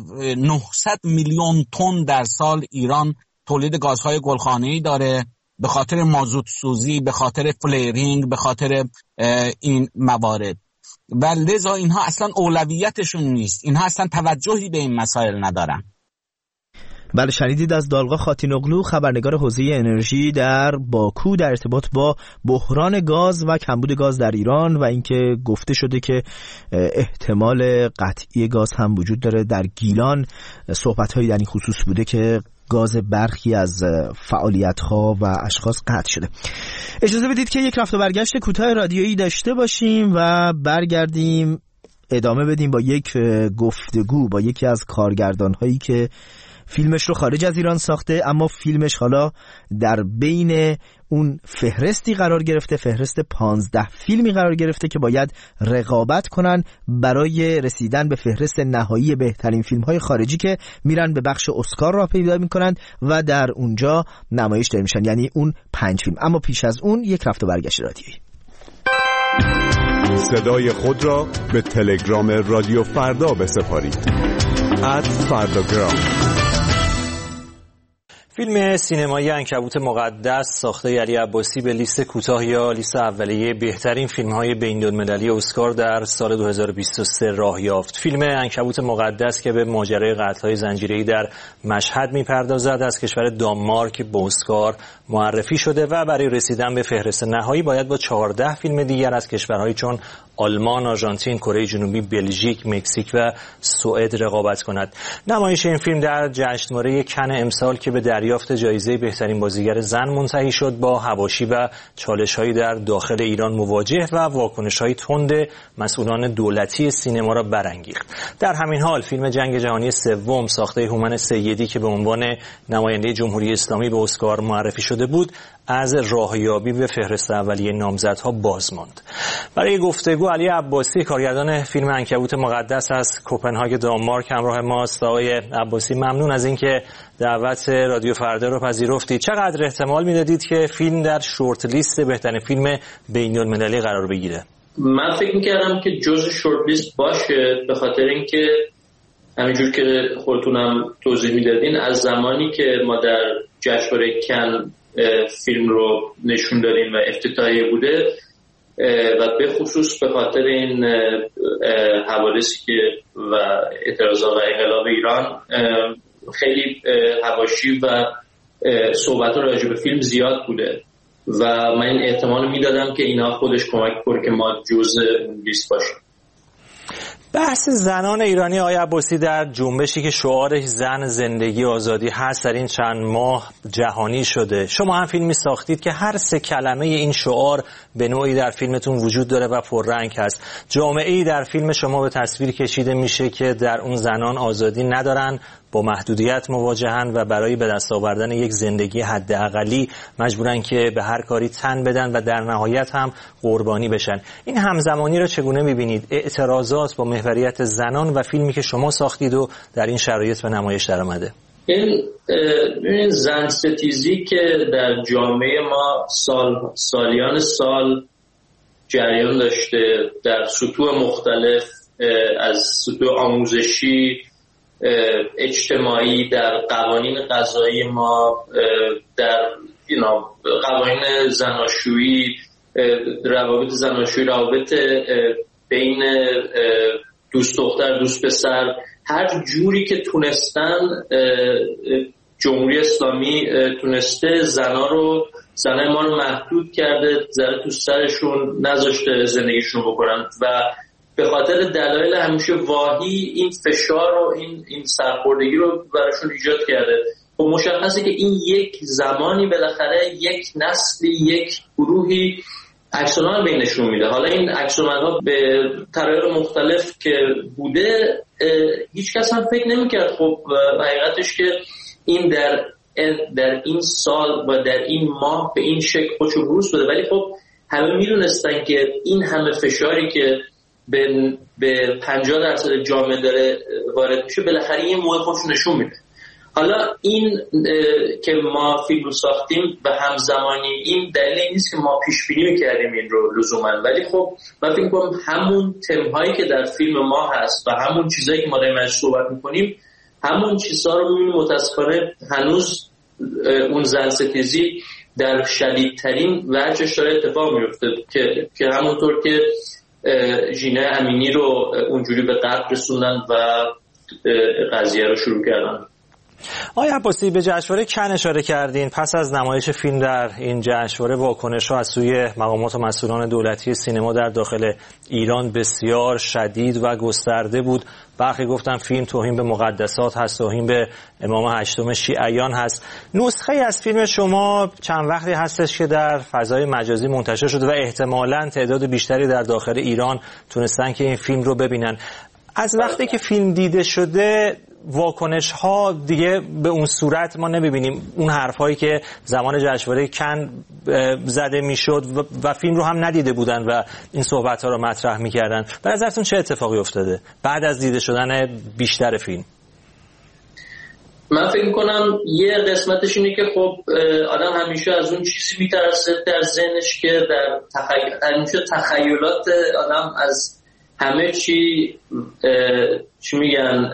نهصد میلیون تن در سال ایران تولید گازهای گلخانه‌ای داره به خاطر مازوت سوزی، به خاطر فلیرینگ، به خاطر این موارد. و لذا اینها اصلا اولویتشون نیست، اینها اصلا توجهی به این مسائل ندارن. بله، شنیدید از دالغا خاتینوغلو، خبرنگار حوزه انرژی در باکو، در ارتباط با بحران گاز و کمبود گاز در ایران و اینکه گفته شده که احتمال قطعی گاز هم وجود داره. در گیلان صحبت‌هایی در این خصوص بوده که گاز برخی از فعالیت‌ها و اشخاص قطع شده. اجازه بدید که یک رفت و برگشت کوتاه رادیویی داشته باشیم و برگردیم ادامه بدیم با یک گفتگو با یکی از کارگردان‌هایی که فیلمش رو خارج از ایران ساخته، اما فیلمش حالا در بین اون فهرستی قرار گرفته، فهرست پانزده فیلمی قرار گرفته که باید رقابت کنن برای رسیدن به فهرست نهایی بهترین فیلم‌های خارجی که میرن به بخش اسکار راه پیدا میکنن و در اونجا نمایش داده میشن، یعنی اون پنج فیلم. اما پیش از اون یک رفت و برگشت رادیویی. صدای خود را به تلگرام رادیو فردا بسپارید. ات فرداگرام. فیلم سینمایی عنکبوت مقدس ساخته علی عباسی به لیست کوتاه یا لیست اولیه بهترین فیلم‌های بین‌المللی اسکار در سال دو هزار و بیست و سه راه یافت. فیلم عنکبوت مقدس که به ماجرای قتل‌های زنجیره‌ای در مشهد می‌پردازد، از کشور دانمارک به اسکار معرفی شده و برای رسیدن به فهرست نهایی باید با چهارده فیلم دیگر از کشورهایی چون آلمان، آرژانتین، کره جنوبی، بلژیک، مکزیک و سوئد رقابت کند. نمایش این فیلم در جشنواره کن امسال که به دریافت جایزه بهترین بازیگر زن منتهی شد، با حواشی و چالش‌هایی در داخل ایران مواجه و واکنش‌های تند مسئولان دولتی سینما را برانگیخت. در همین حال فیلم جنگ جهانی سوم ساخته هومن سیدی که به عنوان نماینده جمهوری اسلامی به اسکار معرفی شده بود، از راهیابی به فهرست اولیه نامزدها باز ماند. برای گفتگو علی عباسی، کارگردان فیلم عنکبوت مقدس از کوپنهاگ دانمارک همراه ماست. آقای عباسی، ممنون از اینکه دعوت رادیو فردا رو پذیرفتید. چقدر احتمال میدادید که فیلم در شورت لیست بهترین فیلم بین‌المللی قرار بگیره؟ من فکر می‌کردم که جزء شورت لیست باشه، به خاطر اینکه همینجور که خودتونم توضیح میدادین، از زمانی که ما در جشنواره کن فیلم رو نشون دادیم و افتتاحیه بوده و به خصوص به خاطر این حوادثی که و اعتراضات و انقلاب ایران خیلی حواشی و صحبت راجع به فیلم زیاد بوده و من این احتمال میدادم که اینا خودش کمک کنه که ما جزء اون لیست باشیم. بحث زنان ایرانی آقای عباسی در جنبشی که شعارش زن، زندگی، آزادی هست در این چند ماه جهانی شده. شما هم فیلمی ساختید که هر سه کلمه این شعار به نوعی در فیلمتون وجود داره و پررنگ هست. جامعه‌ای در فیلم شما به تصویر کشیده میشه که در اون زنان آزادی ندارن، با محدودیت مواجهن و برای به دست آوردن یک زندگی حداقلی مجبورن که به هر کاری تن بدن و در نهایت هم قربانی بشن. این همزمانی رو چگونه می‌بینید؟ اعتراضات با محوریت زنان و فیلمی که شما ساختید و در این شرایط به نمایش در آمده. این این زن ستیزی که در جامعه ما سال سالیان سال جریان داشته در سطوح مختلف، از سطوح آموزشی، اجتماعی، در قوانین قضایی ما، در قوانین زناشویی، روابط زناشویی، روابط بین دوست دختر دوست پسر، هر جوری که تونستن جمهوری اسلامی تونسته زنا رو زنای ما رو محدود کرده، زره تو سرشون نذاشته زندگیشون بکنن و به خاطر دلایل همیشه واهی این فشار و این این سرخوردگی رو براشون ایجاد کرده. خب مشخصه که این یک زمانی بالاخره یک نسلی، یک گروهی عکس‌العمل بینشون میده. حالا این عکس‌العمل‌ها به طرایق مختلف که بوده، هیچ کس هم فکر نمی‌کرد خب حقیقتش که این در در این سال و در این ماه به این شکل خودشو بروز بده. ولی خب همه میدونستن که این همه فشاری که به به پنجاه درصد جامعه داره وارد میشه، بالاخره یه موقع خودشو نشون میده. حالا این که ما فیلم ساختیم به همزمانی این دلیل نیست که ما پیش بینی می‌کردیم این رو لزوما، ولی خب من فکر می‌کنم همون تم‌هایی که در فیلم ما هست و همون چیزایی که ما داریم صحبت می‌کنیم، همون چیزها رو می‌بینیم متأسفانه هنوز اون زن ستیزی در شدیدترین وجهش داره اتفاق میفته که که همونطور که ژینه امینی رو اونجوری به قتل رسوندن و قضیه رو شروع کردن. آقای عباسی، به جشنواره کن اشاره کردین. پس از نمایش فیلم در این جشنواره واکنش‌ها از سوی مقامات و مسئولان دولتی سینما در داخل ایران بسیار شدید و گسترده بود. برخی گفتن فیلم توهین به مقدسات هست، توهین به امام هشتم شیعیان هست. نسخه از فیلم شما چند وقتی هستش که در فضای مجازی منتشر شده و احتمالاً تعداد بیشتری در داخل ایران تونستن که این فیلم رو ببینن. از وقتی که فیلم دیده شده واکنش ها دیگه به اون صورت ما نمیبینیم، اون حرف هایی که زمان جشنواره کن زده میشد و فیلم رو هم ندیده بودن و این صحبت ها رو مطرح میکردن. به نظرتون چه اتفاقی افتاده بعد از دیده شدن بیشتر فیلم؟ من فکر میکنم یه قسمتش اینه که خب آدم همیشه از اون چیزی میترسه در ذهنش که در تخیل... تخیلات آدم از همه چی چی میگن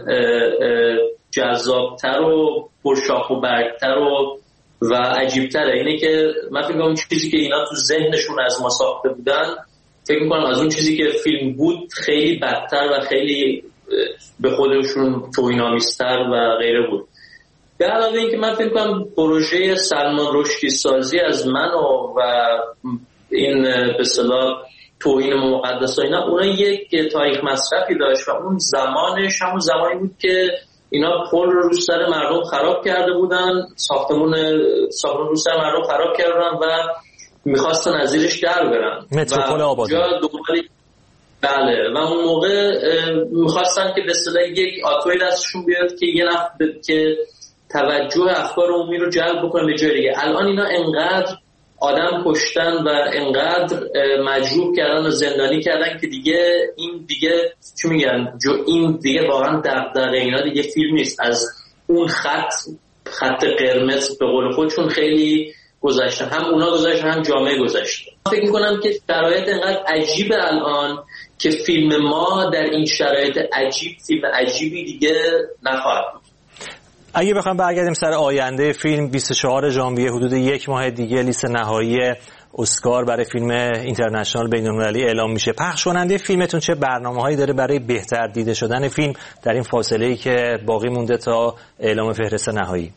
جذابتر و پرشاخ و برگتر و و عجیبتره. اینه که من فکر میکنم چیزی که اینا تو ذهنشون از ما ساخته بودن، فکر میکنم از اون چیزی که فیلم بود خیلی بدتر و خیلی به خودشون توهین‌آمیزتر و غیره بود. به علاوه این که من فکر میکنم پروژه سلمان رشدی سازی از من و, و این به اصطلاح توهین مقدس و اینا، اونا یک تاریخ مصرفی داشت و اون زمانش همون زمانی بود که اینا پل رو رو سر مردم خراب کرده بودن، ساختمون ساختمون رو سر مردم خراب کردن و میخواستن از زیرش در برن. متروپول آبادان. بله، و اون موقع میخواستن که به اصطلاح یک آتوی دستشون بیاد که یه نفر که توجه افکار عمومی رو جلب بکنه به جای دیگه. الان اینا انقدر آدم کشتن و انقدر مجروح کردن و زندانی کردن که دیگه این دیگه چی میگن جو این دیگه واقعا دغدغه اینا دیگه فیلم نیست. از اون خط خط قرمز به قول خودشون خیلی گذشتن، هم اونا گذشتن هم جامعه گذشتن. فکر میکنم که شرایط انقدر عجیبه الان که فیلم ما در این شرایط عجیب فیلم عجیبی دیگه نخواهد بود. اگه بخوام برگردیم سر آینده فیلم، بیست و چهارم ژانویه حدود یک ماه دیگه لیست نهایی اسکار برای فیلم اینترنشنال بین‌المللی اعلام میشه. پخش کننده فیلمتون چه برنامه‌هایی داره برای بهتر دیده شدن فیلم در این فاصله‌ای که باقی مونده تا اعلام فهرست نهایی؟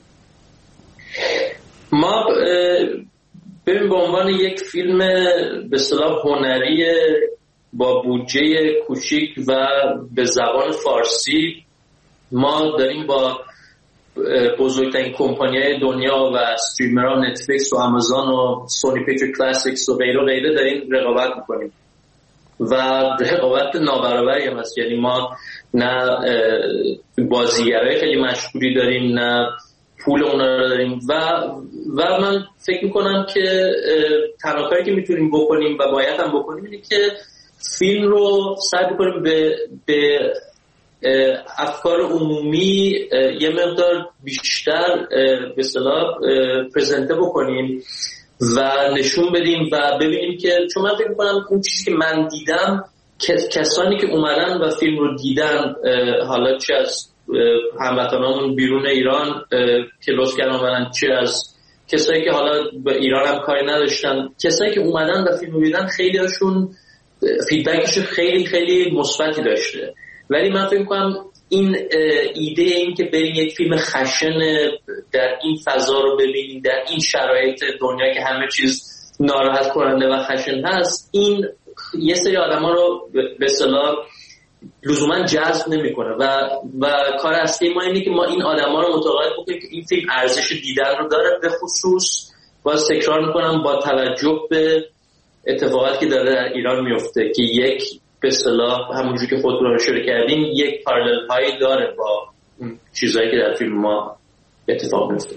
ما ببین به عنوان یک فیلم به اصطلاح هنری با بودجه کوچیک و به زبان فارسی، ما داریم با بزرگترین کمپانی‌های دنیا و استریمرها نتفلیکس و آمازون و سونی پیکچر کلاسیکس و غیره و غیره داریم رقابت می‌کنیم و رقابت نابرابری هم هست. یعنی ما نه بازیگرای خیلی مشهوری داریم، نه پول اونا رو داریم و و من فکر می‌کنم که تنها کاری که میتونیم بکنیم و باید هم بکنیم اینه که فیلم رو سعی کنیم به به افکار عمومی یه مقدار بیشتر به اصطلاح پرزنته بکنیم و نشون بدیم و ببینیم که چون من فکر می‌کنم اون چیزی که من دیدم، کسانی که اومدن و فیلم رو دیدن، حالا چه از هموطنامون بیرون ایران که لطف کردن اومدن، چه از کسایی که حالا به ایران هم کاری نداشتن، کسایی که اومدن و فیلم رو دیدن، خیلی هاشون فیدبکش خیلی خیلی مثبتی داشته. ولی من فکر می‌کنم این ایده این که بریم یک فیلم خشن در این فضا رو ببینیم، در این شرایط دنیا که همه چیز ناراحت کننده و خشن هست، این یه سری آدما رو به اصطلاح لزوما جذب نمی‌کنه و و کار اصلی ما اینه که ما این آدما رو متقاعد بکنیم که این فیلم ارزش دیدن رو داره، به خصوص باز تکرار می‌کنم با توجه به اتفاقاتی که داره در ایران میفته که یک به اصطلاح همونجوری که خودتون اشاره کردین یک پارالل هایی داره با چیزایی که در فیلم ما اتفاق میفته.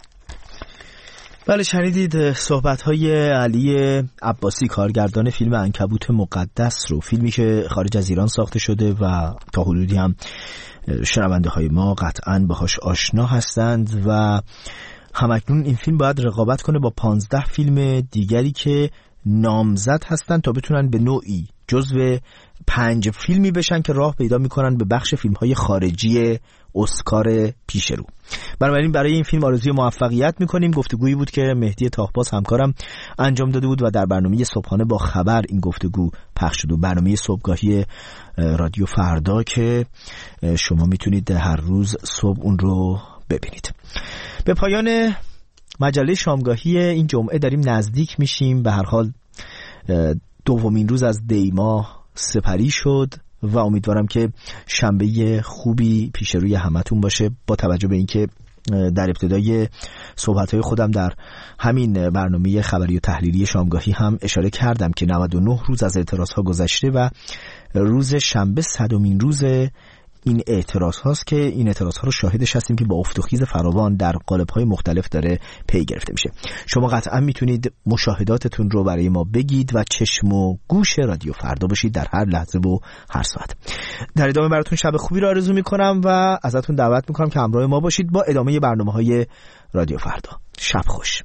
بله، شنیدید صحبت‌های علی عباسی، کارگردان فیلم عنکبوت مقدس رو، فیلمی که خارج از ایران ساخته شده و تا حدودی هم شنونده‌های ما قطعاً باهاش آشنا هستند و همکنون این فیلم باید رقابت کنه با پانزده فیلم دیگری که نامزد هستند تا بتونن به نوعی جزو پنج فیلمی بشن که راه پیدا میکنن به بخش فیلم‌های خارجی اسکار پیش رو. بنابراین برای این فیلم آرزوی موفقیت میکنیم. گفتگویی بود که مهدی تاهباز همکارم انجام داده بود و در برنامه صبحانه با خبر این گفتگو پخش شد و برنامه صبحگاهی رادیو فردا که شما میتونید هر روز صبح اون رو ببینید. به پایان مجله شامگاهی این جمعه داریم نزدیک میشیم. به هر حال دومین روز از دی ماه سپری شد و امیدوارم که شنبه خوبی پیش روی همتون باشه، با توجه به اینکه در ابتدای صحبت‌های خودم در همین برنامه خبری و تحلیلی شامگاهی هم اشاره کردم که نود و نه روز از اعتراض‌ها گذشته و روز شنبه صدمین روز این اعتراض هاست که این اعتراض ها رو شاهدش هستیم که با افت و خیز فراوان در قالب‌های مختلف داره پی گرفته میشه. شما قطعا میتونید مشاهداتتون رو برای ما بگید و چشم و گوش رادیو فردا باشید در هر لحظه و هر ساعت. در ادامه براتون شب خوبی رو آرزو میکنم و ازتون دعوت میکنم که همراه ما باشید با ادامه برنامه‌های رادیو فردا. شب خوش.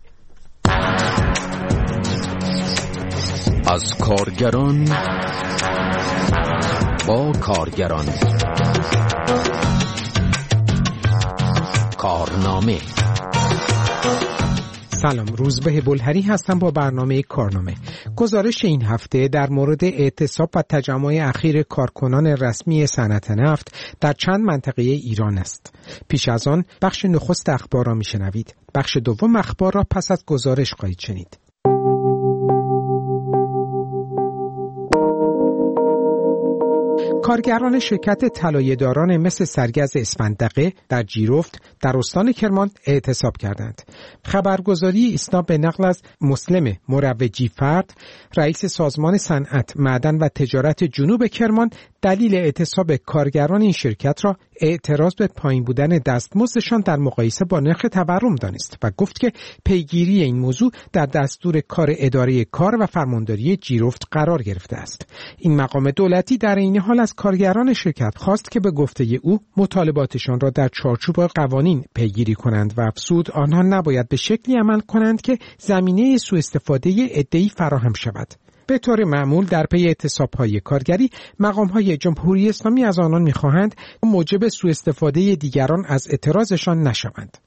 از کارگران با کارگران، کارنامه. سلام، روزبه بلهری هستم با برنامه کارنامه. گزارش این هفته در مورد اعتصاب و تجمع اخیر کارکنان رسمی صنعت نفت در چند منطقه ایران است. پیش از آن بخش نخست اخبار را میشنوید. بخش دوم اخبار را پس از گزارش خواهید شنید. کارگران شرکت طلایه‌داران مثل سرگز اسفندقه در جیرفت در استان کرمان اعتصاب کردند. خبرگزاری اسنا به نقل از مسلم مروجی فرد، رئیس سازمان صنعت، معدن و تجارت جنوب کرمان، دلیل اعتصاب کارگران این شرکت را اعتراض به پایین بودن دستمزدشان در مقایسه با نرخ تورم دانست و گفت که پیگیری این موضوع در دستور کار اداره کار و فرمانداری جیرفت قرار گرفته است. این مقام دولتی در این حال از کارگران شرکت خواست که به گفته او مطالباتشان را در چارچوب قوانین پیگیری کنند و افزود آنها نباید به شکلی عمل کنند که زمینه سوء استفاده عده‌ای فراهم شود. به طور معمول در پی اعتصاب‌های کارگری مقام‌های جمهوری اسلامی از آنان می‌خواهند موجب سوء استفاده دیگران از اعتراضشان نشوند.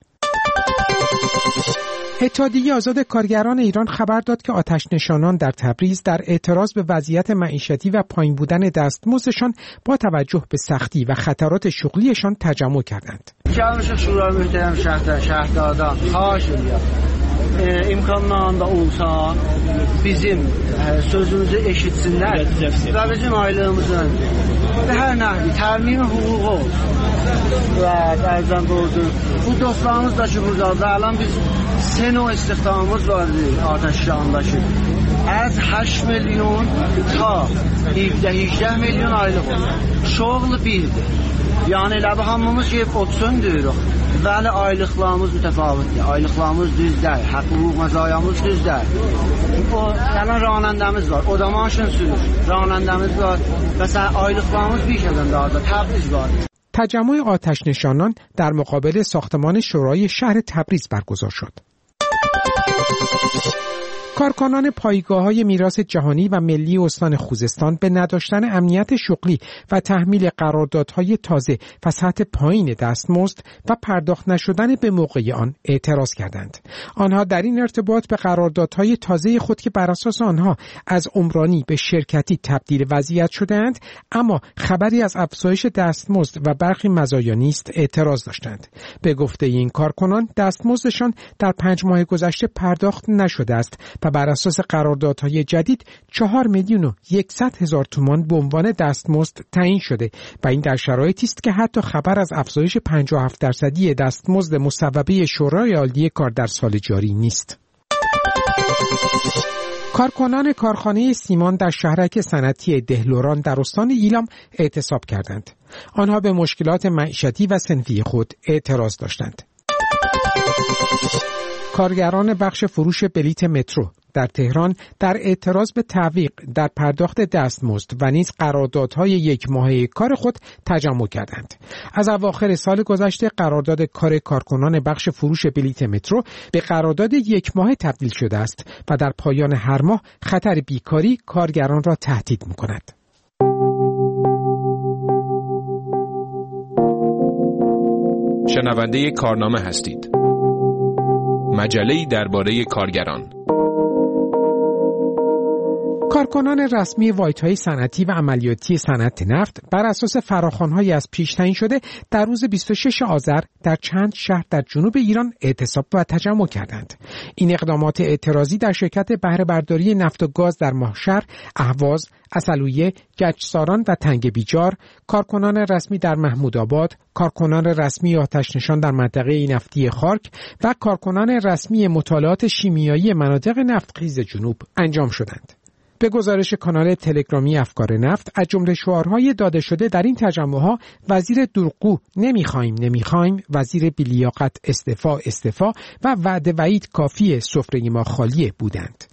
اتحادیه آزاد کارگران ایران خبر داد که آتش نشانان در تبریز در اعتراض به وضعیت معیشتی و پایین بودن دستمزدشان با توجه به سختی و خطرات şuğliyشان تجمع kerdند. Çalışıq şura mühtərəm şəhər şəhərdardan xahiş edirəm. İmkanlarında olsa bizim sözümüzü eşitsinlər və bizim aylığımızın və hər nəhvi təmin hüququ olsun. Və ərzən borcun bu dostlarımız da ki buradadır. Alan biz seno istihdamımız vardı Ateşşan'daki. از هشت میلیون تا هفده هجده میلیون aylıq olur. Şoğlu birdir. Yəni ləbi hamımız yiyib otsun deyirik. Vəli aylıqlarımız mütəfavitdir. Aylıqlarımız düzdür. Hüquq məzayamız düzdür. O gələn ranəndəmiz var. O da maşın sürür. Ranəndəmiz var. Məsələn aylıqlarımız bir şeydən daha da Təbriz var. تجمع آتش نشانان در مقابل ساختمان شورای شهر تبریز برگزار شد. کارکنان پایگاه‌های میراث جهانی و ملی استان خوزستان به نداشتن امنیت شغلی و تحمیل قراردادهای تازه و سطح پایین دستمزد و پرداخت نشدن به موقع آن اعتراض کردند. آنها در این ارتباط به قراردادهای تازه خود که بر اساس آنها از عمرانی به شرکتی تبدیل وضعیت شده‌اند اما خبری از افزایش دستمزد و برخی مزایا نیست اعتراض داشتند. به گفته این کارکنان دستمزدشان در پنج ماه گذشته پرداخت نشده است و بر اساس قراردادهای جدید چهار میلیون و یکصد هزار تومان به عنوان دستمزد تعیین شده و این در شرایطی است که حتی خبر از افزایش پنجاه و هفت درصدی دستمزد مصوبه شورای عالی کار در سال جاری نیست. کارکنان کارخانه سیمان در شهرک صنعتی دهلوران در استان ایلام اعتصاب کردند. آنها به مشکلات معیشتی و صنفی خود اعتراض داشتند. کارگران بخش فروش بلیت مترو در تهران در اعتراض به تعویق در پرداخت دستمزد و نیز قراردادهای یک ماهه کار خود تجمع کردند. از اواخر سال گذشته قرارداد کار کارکنان بخش فروش بلیت مترو به قرارداد یک ماهه تبدیل شده است و در پایان هر ماه خطر بیکاری کارگران را تهدید می‌کند. شنونده کارنامه هستید. مجله‌ای درباره کارگران. کارکنان رسمی واحدهای صنعتی و عملیاتی صنعت نفت بر اساس فراخوان‌هایی از پیش تعیین شده در روز بیست و شش آذر در چند شهر در جنوب ایران اعتصاب و تجمع کردند. این اقدامات اعتراضی در شرکت بهره برداری نفت و گاز در ماهشهر، اهواز، عسلویه، گچساران و تنگ بیجار، کارکنان رسمی در محمودآباد، کارکنان رسمی آتش‌نشان در منطقه نفتی خارک و کارکنان رسمی مطالعات شیمیایی مناطق نفتخیز جنوب انجام شدند. به گزارش کانال تلگرامی افکار نفت، از جمله شعارهای داده شده در این تجمع‌ها وزیر دروغگو نمیخوایم نمیخوایم، وزیر بی‌لیاقت استعفا استعفا و وعده وعید کافی سفره ما خالیه بودند.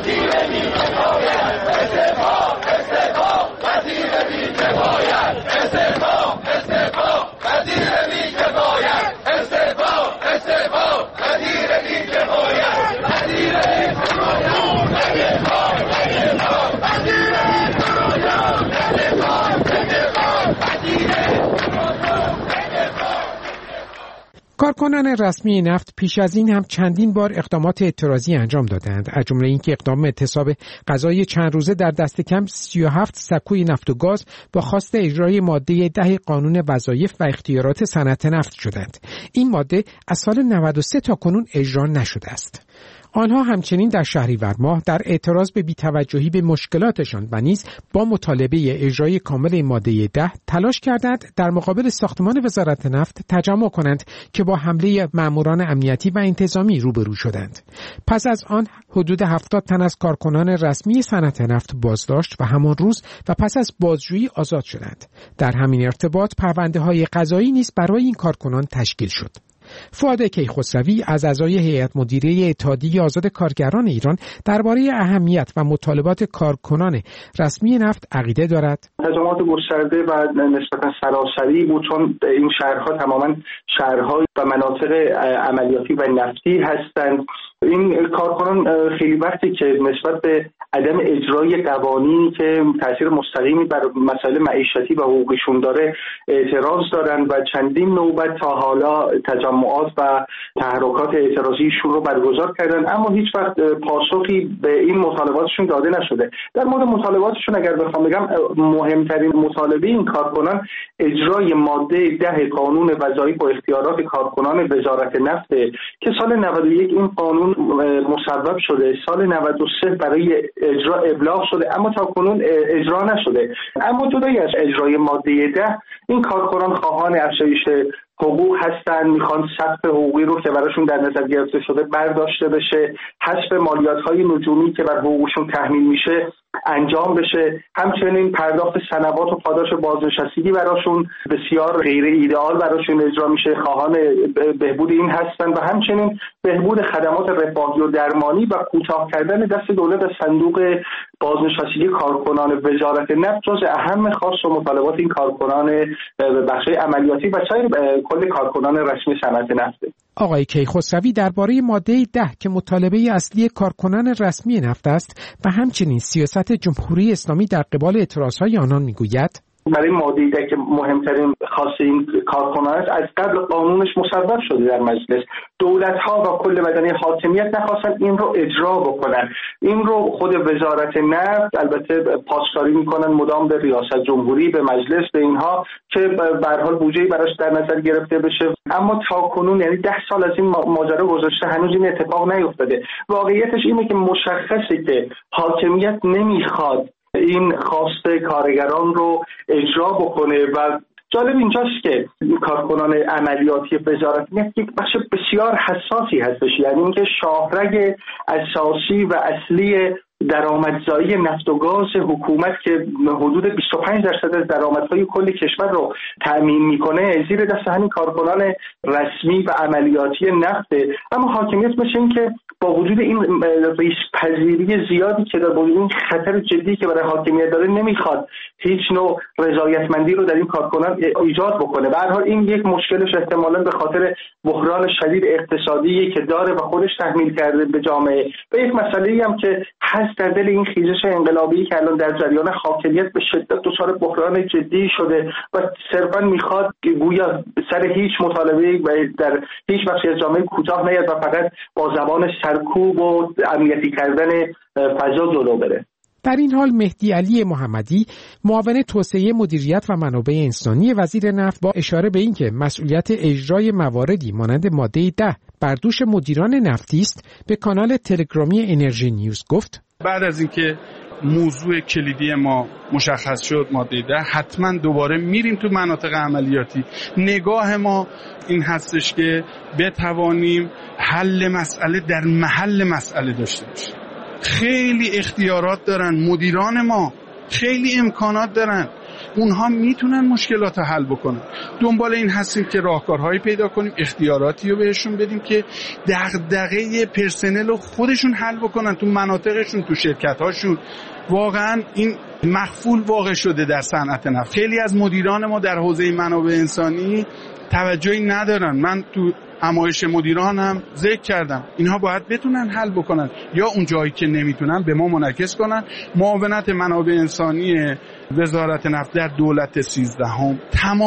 کارکنان رسمی نفت پیش از این هم چندین بار اقدامات اعتراضی انجام دادند، از جمله اینکه اقدام اعتصاب غذایی چند روزه در دست کم سی و هفت سکوی نفت و گاز با خواست اجرای ماده ده قانون وظایف و اختیارات صنعت نفت شدند. این ماده از سال نود و سه تا کنون اجرا نشده است. آنها همچنین در شهریور ماه در اعتراض به بی‌توجهی به مشکلاتشان و نیز با مطالبه اجرای کامل ماده ده تلاش کردند در مقابل ساختمان وزارت نفت تجمع کنند که با حمله ماموران امنیتی و انتظامی روبرو شدند. پس از آن حدود هفتاد تن از کارکنان رسمی صنعت نفت بازداشت و همان روز و پس از بازجویی آزاد شدند. در همین ارتباط پرونده‌های قضایی نیز برای این کارکنان تشکیل شد. فؤاد کیخسروی از اعضای هیئت مدیره اتحادیه آزاد کارگران ایران درباره اهمیت و مطالبات کارکنان رسمی نفت عقیده دارد. تجمعات گسترده و نسبتا سراسری بود، چون این شهرها تماما شهرهای و مناطق عملیاتی و نفتی هستند. این کارکنان خیلی وقتی که نسبت به عدم اجرای قوانینی که تاثیر مستقیمی بر مسائل معیشتی و حقوقشون داره اعتراض دارن و چندین نوبت تا حالا تجمعات و تحرکات اعتراضیشون رو برگزار کردن، اما هیچ وقت پاسخی به این مطالباتشون داده نشده. در مورد مطالباتشون اگر بخوام بگم، مهمترین مطالبه این کارکنان اجرای ماده ده قانون وظایف و اختیارات کارکنان وزارت نفت که سال نود و یک این قانون مصوب شده، سال نود و سه برای اجرا ابلاغ شده اما تا کنون اجرا نشده. اما جدای از اجرای ماده ده، این کارکنان خواهان افزایش حقوق هستن، میخوان سقف حقوقی رو که براشون در نظر گرفته شده برداشته بشه، حذف مالیات‌های نجومی که بر حقوقشون تحمیل میشه انجام بشه، همچنین پرداخت سنوات و پاداش بازنشستگی براشون بسیار غیر ایدئال براشون اجرا میشه، خواهان بهبود این هستن و همچنین بهبود خدمات رفاهی و درمانی و کوتاه کردن دست دولت از صندوق بازنشستگی کارکنان وزارت نفت جز اهم خواست و مطالبات این کارکنان بخش‌های عملیاتی و سایر کل کارکنان رسمی صنعت نفت. آقای کیخسروی درباره ماده ده که مطالبه اصلی کارکنان رسمی نفت است و همچنین سیاست جمهوری اسلامی در قبال اعتراضهای آنان میگوید: برای ماده ده که مهمترین خاص این کارکنان است، از قبل قانونش مصوب شده در مجلس، دولت‌ها و کل بدنه حاکمیت نخواستن این رو اجرا بکنن. این رو خود وزارت نفت البته پاسداری میکنن مدام به ریاست جمهوری، به مجلس، به اینها که به هر حال بودجه‌ای براش در نظر گرفته بشه، اما تا کنون یعنی ده سال از این ماجرا گذشته هنوز این اتفاق نیفتاده. واقعیتش اینه که مشخصه که حاکمیت نمیخواد این خواست کارگران رو اجرا بکنه و جالب اینجاست که کارکنان عملیاتی وزارت نفت یک بخش بسیار حساسی هستش، یعنی اینکه شاهرگ اساسی و اصلی درآمدزایی نفت و گاز حکومت که حدود بیست و پنج درصد از درآمدهای کل کشور رو تأمین میکنه زیر دست همین کارکنان رسمی و عملیاتی نفته. اما حاکمیت مثل این که با وجود این ریسک پذیری زیادی که داره، با این خطر جدی که برای حاکمیت داره، نمیخواد هیچ نوع رضایتمندی رو در این کارکنان ایجاد بکنه. به هر حال این یک مشکلش احتمالاً به خاطر بحران شدید اقتصادی که داره و خودش تحمیل کرده به جامعه و یک مسئله‌ای هم که حذف هست در دل این خیزش انقلابی که الان در جریان حاکمیت به شدت دچار بحران جدی شده و صرفا میخواد گویا سر هیچ مطالبه و در هیچ بخشی از جامعه کوتاه نیاد و فقط با زبان سرکوب و امنیتی کردن فضا جلو بره. در این حال مهدی علی محمدی معاون توسعه مدیریت و منابع انسانی وزیر نفت با اشاره به اینکه مسئولیت اجرای مواردی مانند ماده ده بر دوش مدیران نفتی است به کانال تلگرامی انرژی نیوز گفت بعد از اینکه موضوع کلیدی ما مشخص شد ماده ده حتما دوباره میریم تو مناطق عملیاتی. نگاه ما این هستش که بتوانیم حل مسئله در محل مسئله داشته باشیم. خیلی اختیارات دارن مدیران ما، خیلی امکانات دارن، اونها میتونن مشکلات رو حل بکنن. دنبال این هستیم که راهکارهایی پیدا کنیم، اختیاراتی رو بهشون بدیم که دغدغه پرسنل رو خودشون حل بکنن تو مناطقشون، تو شرکت‌هاشون. واقعا این مخفول واقع شده در صنعت نفت. خیلی از مدیران ما در حوزه منابع انسانی توجهی ندارن. من تو همایش مدیران هم ذکر کردم اینها باید بتونن حل بکنن یا اون جایی که نمیتونن به ما منعکس کنن. معاونت منابع انسانی وزارت نفت در دولت سیزدهم تمام